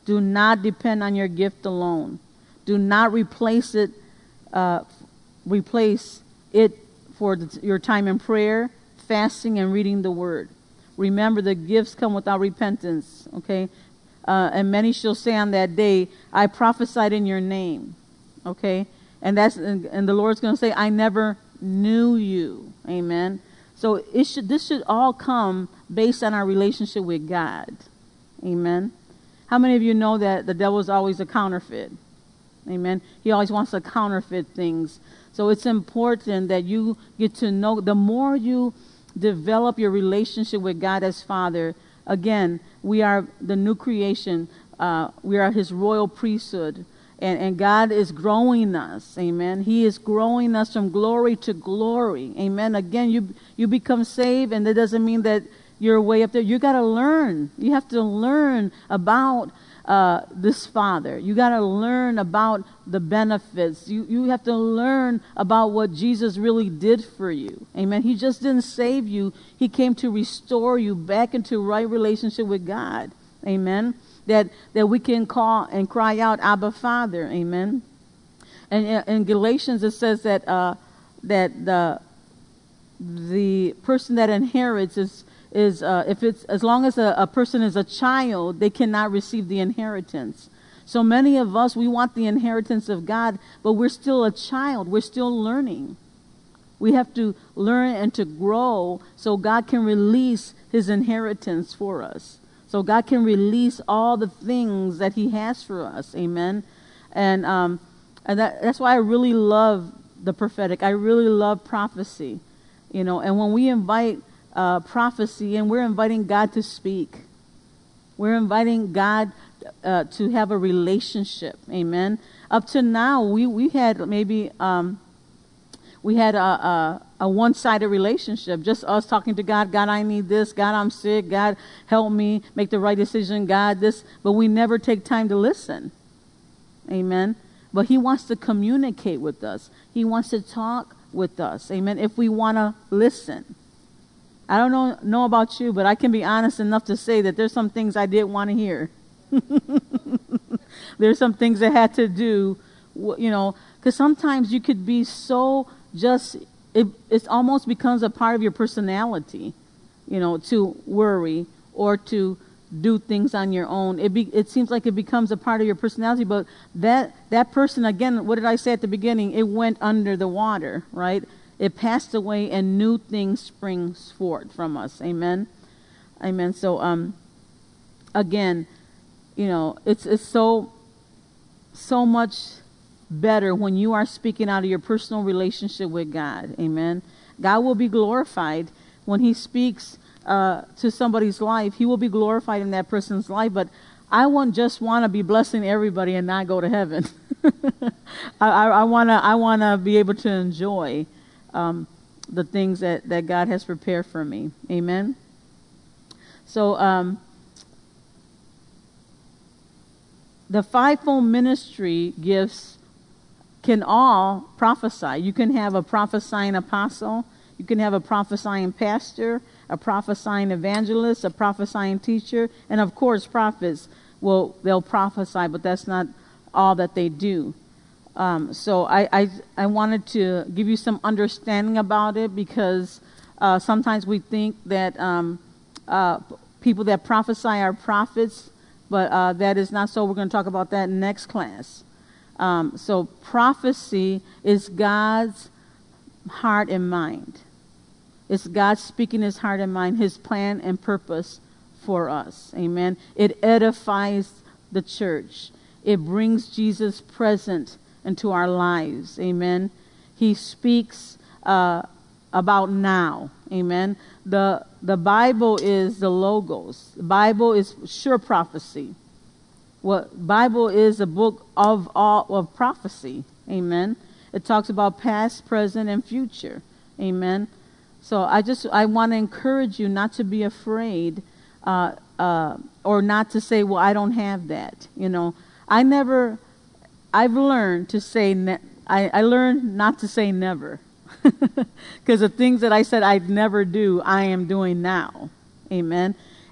Speaker 1: Do not depend on your gift alone. Do not replace it, uh, replace it for the, your time in prayer, fasting, and reading the Word. Remember, the gifts come without repentance, okay? Uh, and many shall say on that day, I prophesied in your name, okay? And that's and, and the Lord's going to say, I never knew you, amen? So it should this should all come based on our relationship with God, amen? How many of you know that the devil is always a counterfeit? Amen. He always wants to counterfeit things. So it's important that you get to know, the more you develop your relationship with God as Father, again, we are the new creation. Uh, we are his royal priesthood. And, and God is growing us. Amen. He is growing us from glory to glory. Amen. Again, you you become saved, and that doesn't mean that you're way up there. You got to learn. You have to learn about uh, this Father. You got to learn about the benefits. You you have to learn about what Jesus really did for you. Amen. He just didn't save you. He came to restore you back into right relationship with God. Amen. That that we can call and cry out, Abba, Father. Amen. And in, in Galatians it says that uh, that the the person that inherits is is uh, if it's as long as a, a person is a child, they cannot receive the inheritance. So many of us, we want the inheritance of God, but we're still a child. We're still learning. We have to learn and to grow so God can release his inheritance for us. So God can release all the things that he has for us. Amen. And um, and that, that's why I really love the prophetic. I really love prophecy. You know, and when we invite uh, prophecy, and we're inviting God to speak. We're inviting God uh, to have a relationship. Amen. Up to now, we, we had maybe um, we had a, a, a one-sided relationship. Just us talking to God. God, I need this. God, I'm sick. God, help me make the right decision. God, this. But we never take time to listen. Amen. But he wants to communicate with us. He wants to talk with us. Amen. If we want to listen. I don't know, know about you, but I can be honest enough to say that there's some things I didn't want to hear. There's some things that had to do, you know, because sometimes you could be so just, it it almost becomes a part of your personality, you know, to worry or to do things on your own. It be, it seems like it becomes a part of your personality, but that that person, again, what did I say at the beginning? It went under the water, right? It passed away, and new things springs forth from us. Amen. Amen. So, um, again, you know, it's it's so so much better when you are speaking out of your personal relationship with God. Amen. God will be glorified when he speaks uh, to somebody's life. He will be glorified in that person's life. But I won't just want to be blessing everybody and not go to heaven. I, I, I wanna I wanna be able to enjoy Um, the things that, that God has prepared for me. Amen. So um, the fivefold ministry gifts can all prophesy. You can have a prophesying apostle. You can have a prophesying pastor, a prophesying evangelist, a prophesying teacher, and of course prophets. Well, they'll prophesy, but that's not all that they do. Um, so I, I I wanted to give you some understanding about it, because uh, sometimes we think that um, uh, people that prophesy are prophets, but uh, that is not so. We're going to talk about that next class. Um, so prophecy is God's heart and mind. It's God speaking his heart and mind, his plan and purpose for us. Amen. It edifies the church. It brings Jesus present into our lives. Amen. He speaks uh, about now. Amen. The the Bible is the logos. The Bible is sure prophecy. What Bible is a book of all of prophecy. Amen. It talks about past, present, and future. Amen. So I just I want to encourage you not to be afraid, uh, uh, or not to say, well, I don't have that. You know, I never. I've learned to say, ne- I, I learned not to say never. Because the things that I said I'd never do, I am doing now. Amen.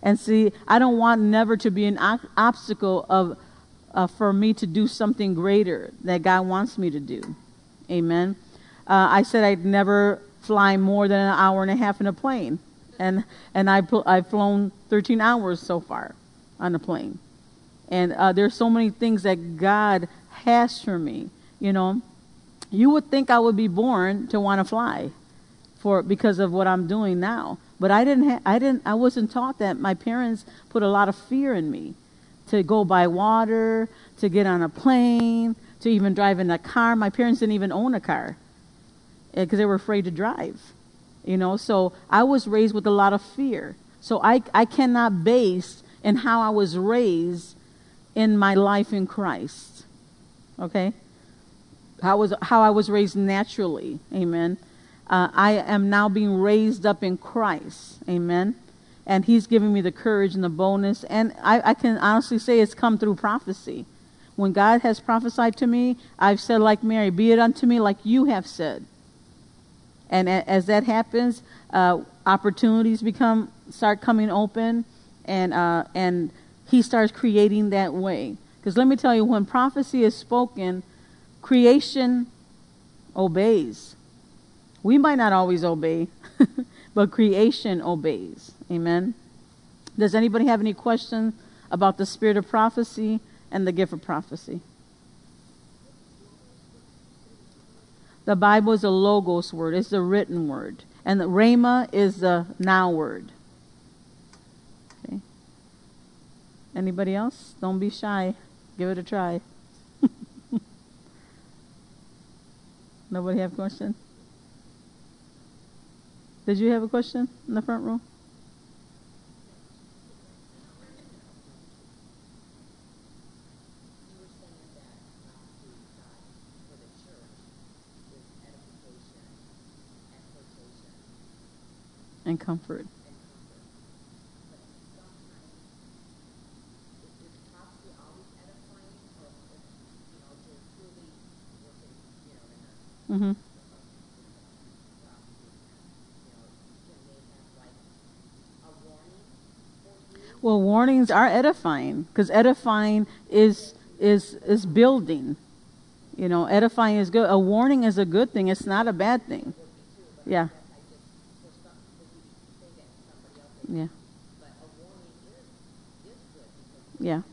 Speaker 1: And see, I don't want never to be an ob- obstacle of uh, for me to do something greater that God wants me to do. Amen. Uh, I said I'd never fly more than an hour and a half in a plane, and and I pl- I've flown thirteen hours so far on a plane. And uh, there's so many things that God has for me. You know, you would think I would be born to want to fly, for because of what I'm doing now. But I didn't. Ha- I didn't. I wasn't taught that. My parents put a lot of fear in me to go by water, to get on a plane, to even drive in a car. My parents didn't even own a car because they were afraid to drive. You know, so I was raised with a lot of fear. So I I cannot base in how I was raised in my life in Christ. Okay? How was how I was raised naturally. Amen. Uh, I am now being raised up in Christ. Amen. And he's giving me the courage and the boldness. And I, I can honestly say it's come through prophecy. When God has prophesied to me, I've said like Mary, be it unto me like you have said. And a, as that happens, uh, opportunities become start coming open, and uh, and he starts creating that way. Because let me tell you, when prophecy is spoken, creation obeys. We might not always obey, but creation obeys. Amen. Does anybody have any questions about the spirit of prophecy and the gift of prophecy? The Bible is a logos word. It's the written word. And the rhema is the now word. Okay. Anybody else? Don't be shy. Give it a try. Nobody have a question? Did you have a question in the front row? And comfort. Mm-hmm. Well, warnings are edifying, because edifying is is is building. You know, edifying is good. A warning is a good thing. It's not a bad thing. Yeah. Yeah. Yeah.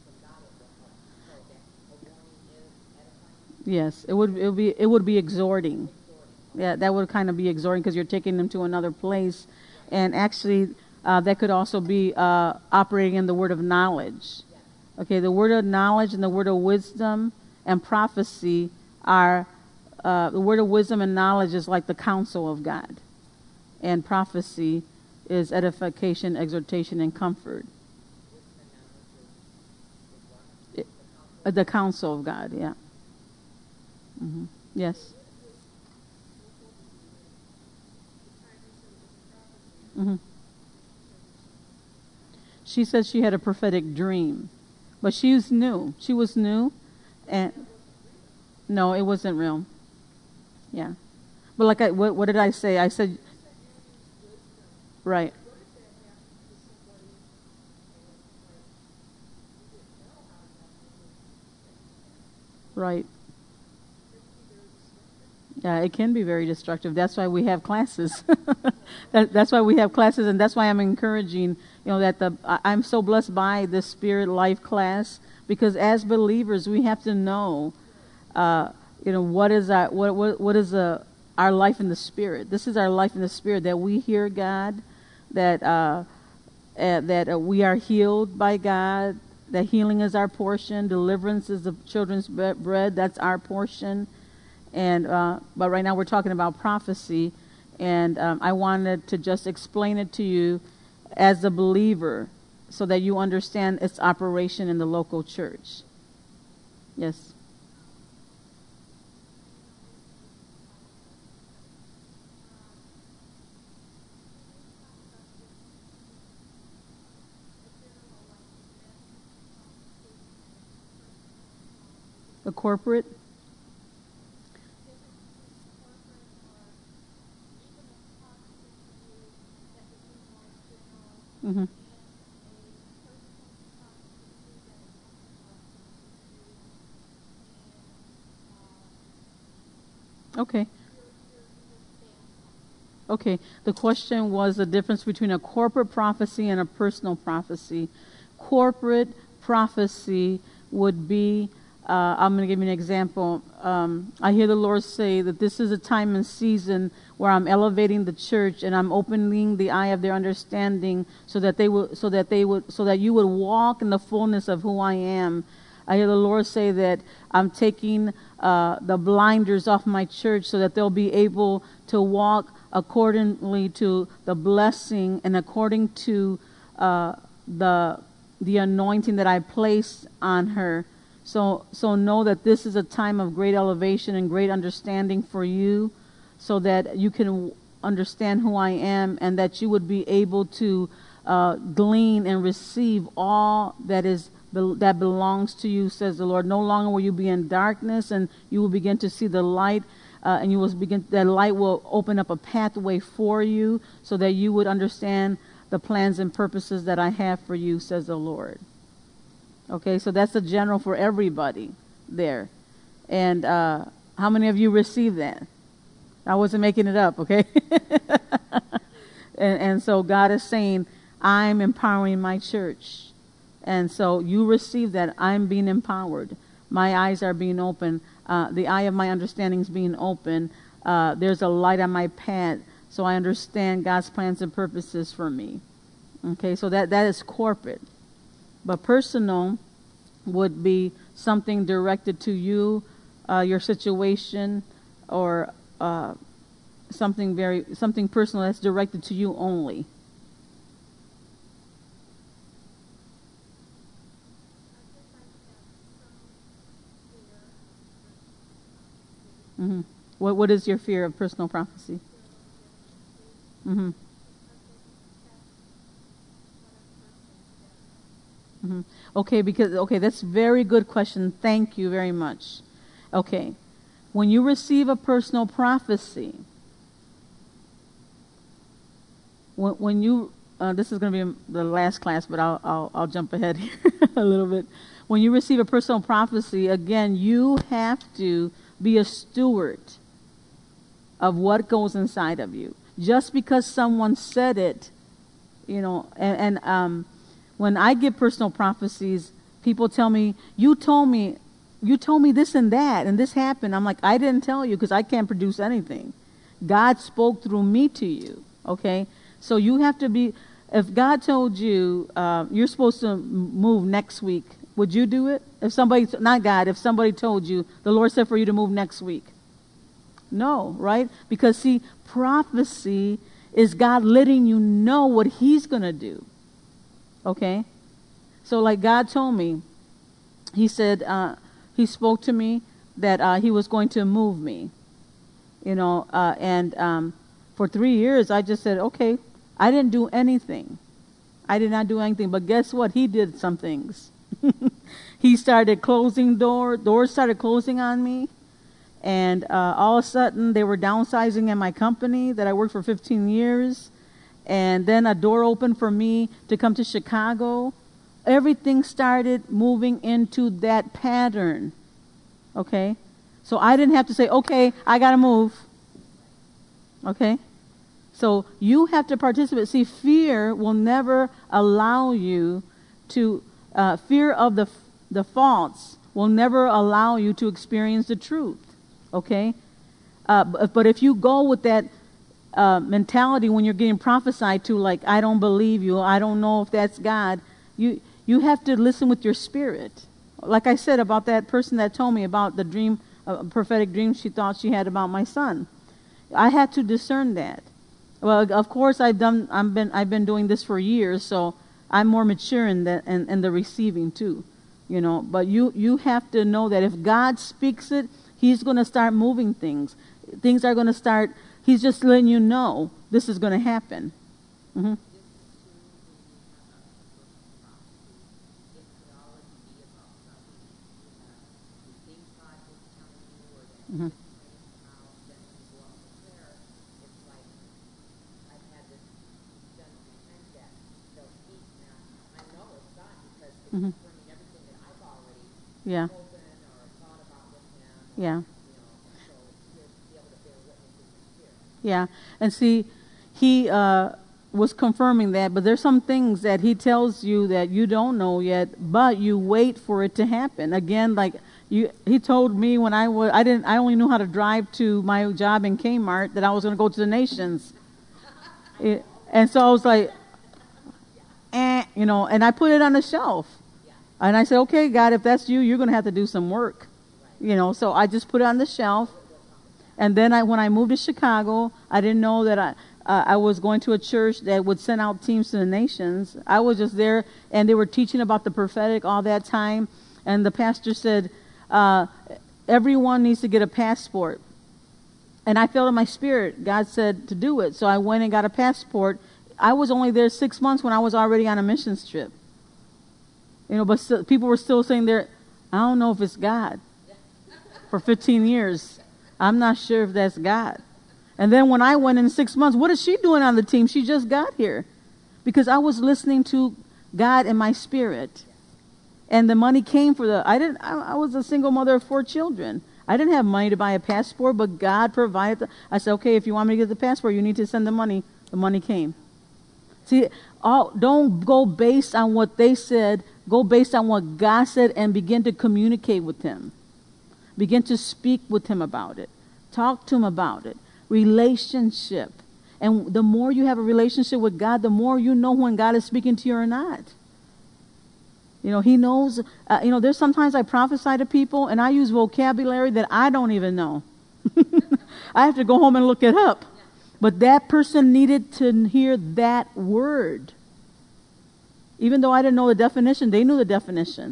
Speaker 1: Yes, it would it would be it would be exhorting. Yeah, that would kind of be exhorting because you're taking them to another place, and actually uh, that could also be uh, operating in the word of knowledge. Okay, the word of knowledge and the word of wisdom and prophecy are uh, the word of wisdom and knowledge is like the counsel of God, and prophecy is edification, exhortation, and comfort. It, uh, the counsel of God, yeah. Hmm. Yes. Hmm. She said she had a prophetic dream, but she was new. She was new, and no, it wasn't real. Yeah, but like I, what, what did I say? I said, right, right. Yeah, it can be very destructive. That's why we have classes. that, that's why we have classes, and that's why I'm encouraging. You know that the I, I'm so blessed by the Spirit Life class, because as believers we have to know, uh, you know, what is our what what what is a our life in the Spirit. This is our life in the Spirit, that we hear God, that uh, uh, that uh, we are healed by God, that healing is our portion, deliverance is the children's bre- bread. That's our portion. And uh, but right now we're talking about prophecy, and um, I wanted to just explain it to you as a believer, so that you understand its operation in the local church. Yes. The corporate. Hmm. Okay. Okay. The question was the difference between a corporate prophecy and a personal prophecy. Corporate prophecy would be, uh, I'm going to give you an example. Um, I hear the Lord say that this is a time and season where I'm elevating the church and I'm opening the eye of their understanding so that they would, so that they would, so that you would walk in the fullness of who I am. I hear the Lord say that I'm taking uh, the blinders off my church so that they'll be able to walk accordingly to the blessing and according to uh, the the anointing that I placed on her. So so know that this is a time of great elevation and great understanding for you, so that you can understand who I am and that you would be able to uh, glean and receive all that is that belongs to you, says the Lord. No longer will you be in darkness, and you will begin to see the light. Uh, and you will begin, that light will open up a pathway for you so that you would understand the plans and purposes that I have for you, says the Lord. Okay, so that's the general for everybody there. And uh, how many of you received that? I wasn't making it up, okay? and, and so God is saying, I'm empowering my church. And so you receive that. I'm being empowered. My eyes are being opened. Uh, the eye of my understanding is being open. Uh, there's a light on my path, so I understand God's plans and purposes for me. Okay, so that, that is corporate. But personal would be something directed to you, uh, your situation, or uh, something very something personal that's directed to you only. Mm-hmm. What What is your fear of personal prophecy? Mm-hmm. Mm-hmm. Okay, because okay, that's a very good question. Thank you very much. Okay, when you receive a personal prophecy, when when you uh, this is going to be the last class, but I'll I'll, I'll jump ahead here a little bit. When you receive a personal prophecy, again, you have to be a steward of what goes inside of you. Just because someone said it, you know, and, and um, when I get personal prophecies, people tell me, you told me, you told me this and that, and this happened. I'm like, I didn't tell you because I can't produce anything. God spoke through me to you, okay? So you have to be, if God told you uh, you're supposed to move next week, would you do it? If somebody, not God, if somebody told you, the Lord said for you to move next week. No, right? Because see, prophecy is God letting you know what He's going to do. Okay? So like God told me, He said, uh, He spoke to me that uh, He was going to move me. You know, uh, and um, for three years I just said, okay, I didn't do anything. I did not do anything. But guess what? He did some things. He started closing doors. Doors started closing on me. And uh, all of a sudden, they were downsizing in my company that I worked for fifteen years. And then a door opened for me to come to Chicago. Everything started moving into that pattern. Okay? So I didn't have to say, okay, I got to move. Okay? So you have to participate. See, fear will never allow you to, uh, fear of the, the false will never allow you to experience the truth. Okay? Uh, but, but if you go with that uh, mentality when you're getting prophesied to, like, I don't believe you, I don't know if that's God, you, you have to listen with your spirit. Like I said about that person that told me about the dream, uh, prophetic dream she thought she had about my son. I had to discern that. Well, of course, I've done. I've been. I've been doing this for years, so I'm more mature in the in, in the receiving too, you know. But you you have to know that if God speaks it, He's going to start moving things. Things are going to start. He's just letting you know this is going to happen. Mm-hmm. Mm-hmm. Mm-hmm. Yeah. Yeah. Yeah. And see, he uh, was confirming that, but there's some things that he tells you that you don't know yet, but you wait for it to happen. Again, like you, he told me when I was, I didn't, I only knew how to drive to my job in Kmart that I was going to go to the Nations. It, and so I was like, eh, you know, and I put it on the shelf. And I said, okay, God, if that's you, you're going to have to do some work. You know, so I just put it on the shelf. And then I, when I moved to Chicago, I didn't know that I, uh, I was going to a church that would send out teams to the nations. I was just there, and they were teaching about the prophetic all that time. And the pastor said, uh, everyone needs to get a passport. And I felt in my spirit, God said to do it. So I went and got a passport. I was only there six months when I was already on a missions trip. You know, but still, people were still saying there, I don't know if it's God. For fifteen years. I'm not sure if that's God. And then when I went in six months, what is she doing on the team? She just got here. Because I was listening to God in my spirit. And the money came for the, I didn't, I, I was a single mother of four children. I didn't have money to buy a passport, but God provided. The, I said, okay, if you want me to get the passport, you need to send the money. The money came. See, all, don't go based on what they said. Go based on what God said and begin to communicate with him. Begin to speak with him about it. Talk to him about it. Relationship. And the more you have a relationship with God, the more you know when God is speaking to you or not. You know, he knows, uh, you know, there's sometimes I prophesy to people and I use vocabulary that I don't even know. I have to go home and look it up. But that person needed to hear that word. Even though I didn't know the definition, they knew the definition.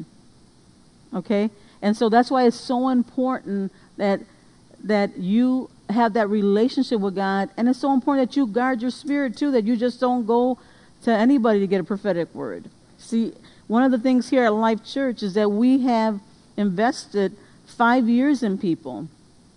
Speaker 1: Okay? And so that's why it's so important that that you have that relationship with God. And it's so important that you guard your spirit too, that you just don't go to anybody to get a prophetic word. See, one of the things here at Life Church is that we have invested five years in people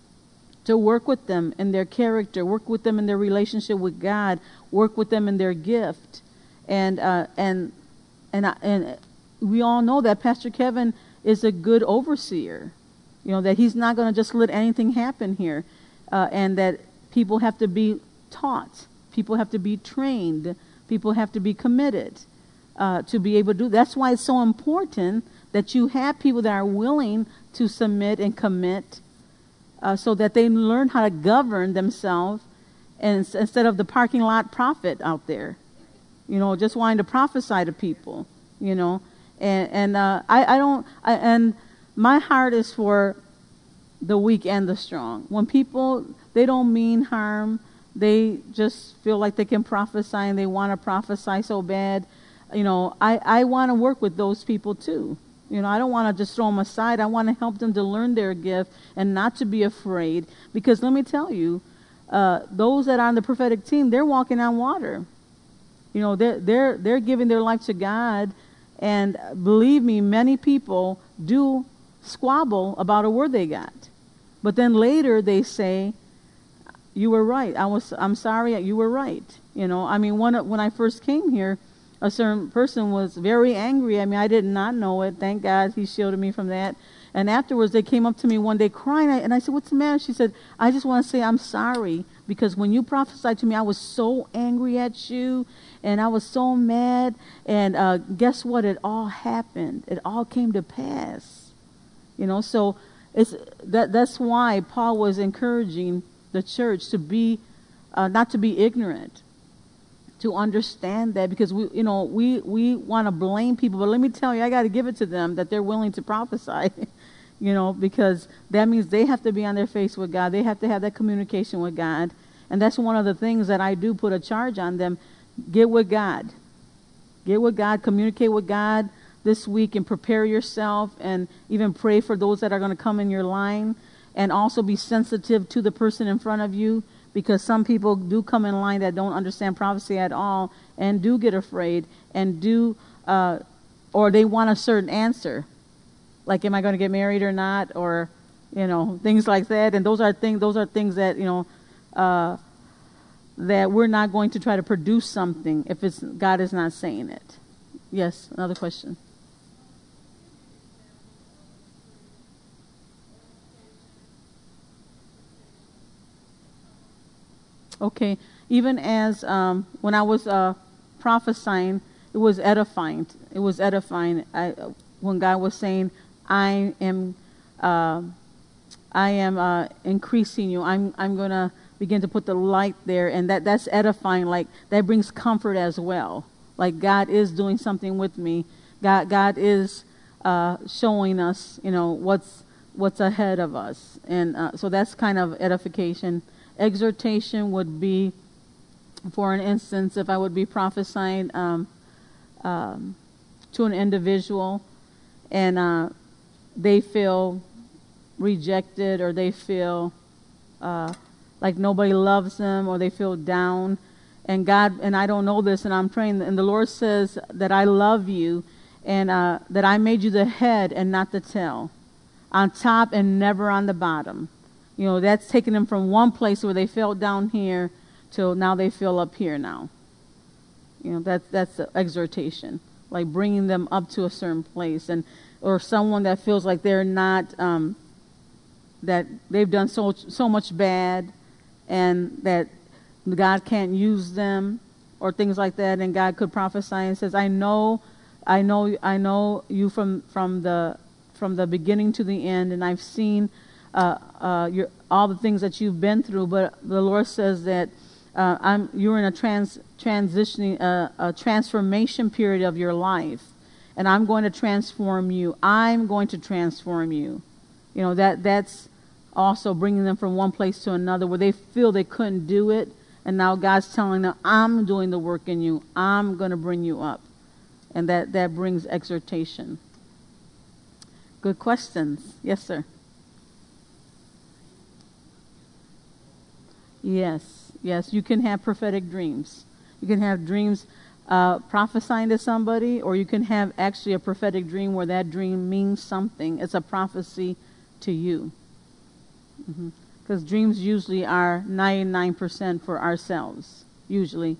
Speaker 1: to work with them in their character, work with them in their relationship with God, work with them in their gift. And uh, and and and we all know that Pastor Kevin is a good overseer. You know, that he's not going to just let anything happen here. Uh, and that people have to be taught. People have to be trained. People have to be committed uh, to be able to do. That's why it's so important that you have people that are willing to submit and commit uh, so that they learn how to govern themselves and instead of the parking lot prophet out there. You know, just wanting to prophesy to people, you know. And, and uh, I, I don't, I, and my heart is for the weak and the strong. When people, they don't mean harm, they just feel like they can prophesy and they want to prophesy so bad. You know, I, I want to work with those people too. You know, I don't want to just throw them aside. I want to help them to learn their gift and not to be afraid. Because let me tell you, uh, those that are on the prophetic team, they're walking on water. You know, they're, they're, they're giving their life to God. And believe me, many people do squabble about a word they got. But then later they say, you were right. I was, I'm sorry, you were right. You know, I mean, when, when I first came here, a certain person was very angry. I mean, I did not know it. Thank God he shielded me from that. And afterwards they came up to me one day crying. And I said, what's the matter? She said, I just want to say I'm sorry. Because when you prophesied to me, I was so angry at you. And I was so mad. And uh, guess what? It all happened. It all came to pass. You know, so it's that. That's why Paul was encouraging the church to be, uh, not to be ignorant, to understand that. Because we, you know, we we want to blame people, but let me tell you, I got to give it to them that they're willing to prophesy. You know, because that means they have to be on their face with God. They have to have that communication with God. And that's one of the things that I do put a charge on them. Get with God. Get with God. Communicate with God this week and prepare yourself and even pray for those that are going to come in your line. And also be sensitive to the person in front of you, because some people do come in line that don't understand prophecy at all and do get afraid and do, uh, or they want a certain answer. Like, am I going to get married or not? Or, you know, things like that. And those are things, those are things that, you know, uh, that we're not going to try to produce something if it's God is not saying it. Yes, another question. Okay. Even as um, when I was uh, prophesying, it was edifying. It was edifying. I, when God was saying, "I am, uh, I am uh, increasing you. I'm, I'm going to begin to put the light there," and that, that's edifying. Like that brings comfort as well. Like God is doing something with me. God, God is uh, showing us, you know, what's what's ahead of us, and uh, so that's kind of edification. Exhortation would be, for an instance, if I would be prophesying um, um, to an individual, and uh, they feel rejected, or they feel uh, like nobody loves them, or they feel down, and God, and I don't know this, and I'm praying, and the Lord says that I love you, and uh, that I made you the head and not the tail, on top and never on the bottom. You know, that's taking them from one place where they felt down here till now they feel up here now. You know, that's that's the exhortation, like bringing them up to a certain place, and or someone that feels like they're not, um, that they've done so so much bad, and that God can't use them, or things like that, and God could prophesy and says, "I know, I know, I know you from from the from the beginning to the end, and I've seen uh, uh, your all the things that you've been through, but the Lord says that." Uh, I'm, you're in a trans, transitioning, uh, a transformation period of your life, and I'm going to transform you. I'm going to transform you. You know, that that's also bringing them from one place to another where they feel they couldn't do it, and now God's telling them, I'm doing the work in you. I'm going to bring you up, and that, that brings exhortation. Good questions. Yes, sir. Yes. Yes, you can have prophetic dreams. You can have dreams uh, prophesying to somebody, or you can have actually a prophetic dream where that dream means something. It's a prophecy to you. Because mm-hmm. dreams usually are ninety-nine percent for ourselves, usually.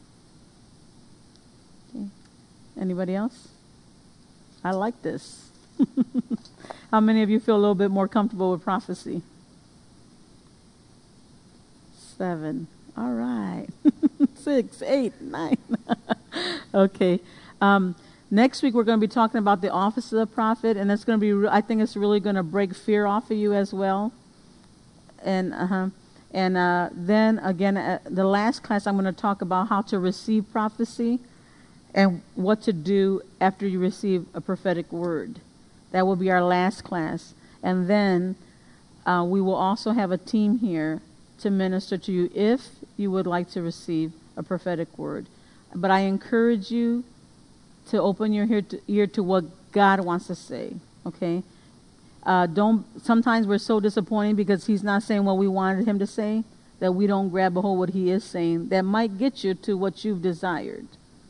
Speaker 1: Okay. Anybody else? I like this. How many of you feel a little bit more comfortable with prophecy? Seven. All right. Six, eight, nine. Okay. Um, next week we're going to be talking about the office of the prophet, and it's going to be. Re- I think it's really going to break fear off of you as well. And uh-huh. And uh, then again, uh, the last class I'm going to talk about how to receive prophecy and what to do after you receive a prophetic word. That will be our last class, and then uh, we will also have a team here to minister to you if you would like to receive a prophetic word. But I encourage you to open your ear to, ear to what God wants to say, okay? Uh, don't. Sometimes we're so disappointed because he's not saying what we wanted him to say, that we don't grab a hold of what he is saying. That might get you to what you've desired.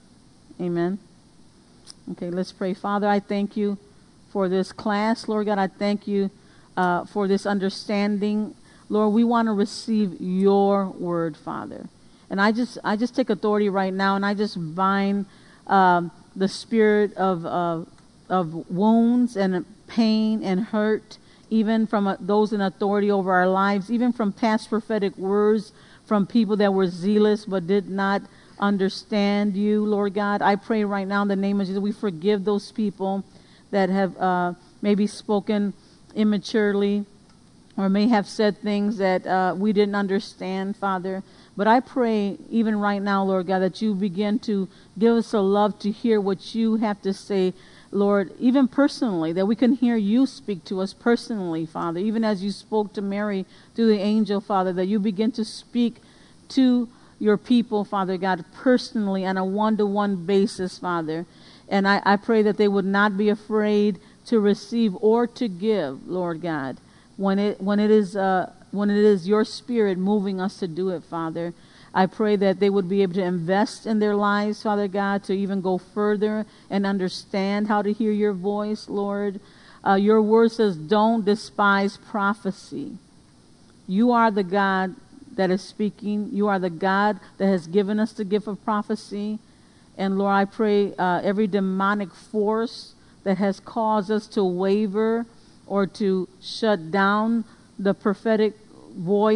Speaker 1: Amen? Okay, let's pray. Father, I thank you for this class. Lord God, I thank you uh, for this understanding. Lord, we want to receive your word, Father. And I just I just take authority right now, and I just bind um, the spirit of, uh, of wounds and pain and hurt, even from uh, those in authority over our lives, even from past prophetic words from people that were zealous but did not understand you, Lord God. I pray right now in the name of Jesus, we forgive those people that have uh, maybe spoken immaturely, or may have said things that uh, we didn't understand, Father. But I pray even right now, Lord God, that you begin to give us a love to hear what you have to say, Lord, even personally, that we can hear you speak to us personally, Father, even as you spoke to Mary through the angel, Father, that you begin to speak to your people, Father God, personally on a one-to-one basis, Father. And I, I pray that they would not be afraid to receive or to give, Lord God, when it when it is uh, when it is your Spirit moving us to do it, Father. I pray that they would be able to invest in their lives, Father God, to even go further and understand how to hear your voice, Lord. Uh, your word says, don't despise prophecy. You are the God that is speaking. You are the God that has given us the gift of prophecy. And Lord, I pray uh, every demonic force that has caused us to waver or to shut down the prophetic voice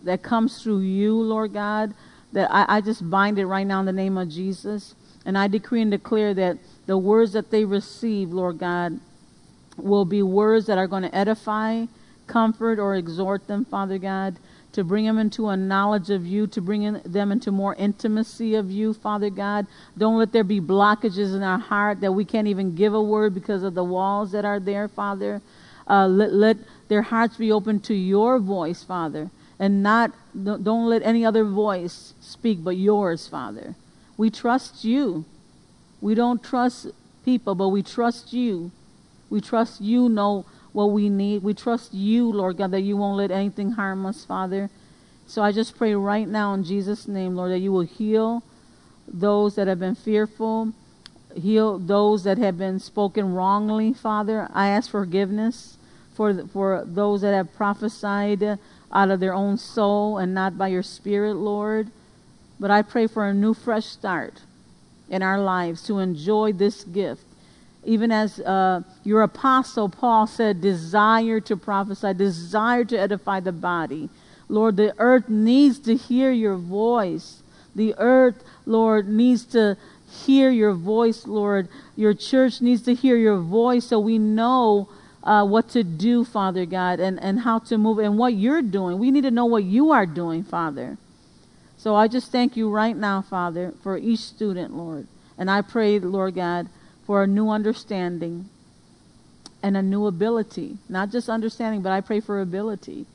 Speaker 1: that comes through you, Lord God, that I, I just bind it right now in the name of Jesus. And I decree and declare that the words that they receive, Lord God, will be words that are going to edify, comfort, or exhort them, Father God, to bring them into a knowledge of you, to bring in them into more intimacy of you, Father God. Don't let there be blockages in our heart that we can't even give a word because of the walls that are there, Father. Uh, let, let their hearts be open to your voice, Father, and not, don't let any other voice speak but yours, Father. We trust you. We don't trust people, but we trust you. We trust you know what we need. We trust you, Lord God, that you won't let anything harm us, Father. So I just pray right now in Jesus' name, Lord, that you will heal those that have been fearful, heal those that have been spoken wrongly, Father. I ask forgiveness for for those that have prophesied out of their own soul and not by your Spirit, Lord. But I pray for a new, fresh start in our lives to enjoy this gift. Even as uh, your apostle Paul said, desire to prophesy, desire to edify the body. Lord, the earth needs to hear your voice. The earth, Lord, needs to hear your voice, Lord. Your church needs to hear your voice so we know uh, what to do, Father God, and, and how to move and what you're doing. We need to know what you are doing, Father. So I just thank you right now, Father, for each student, Lord. And I pray, Lord God, for a new understanding and a new ability. Not just understanding, but I pray for ability.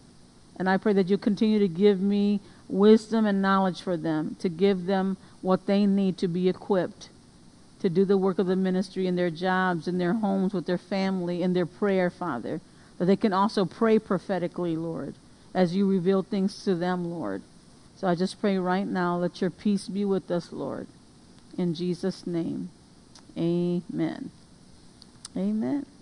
Speaker 1: And I pray that you continue to give me wisdom and knowledge for them, to give them what they need to be equipped to do the work of the ministry in their jobs, in their homes, with their family, in their prayer, Father. That they can also pray prophetically, Lord, as you reveal things to them, Lord. So I just pray right now, let your peace be with us, Lord. In Jesus' name. Amen. Amen.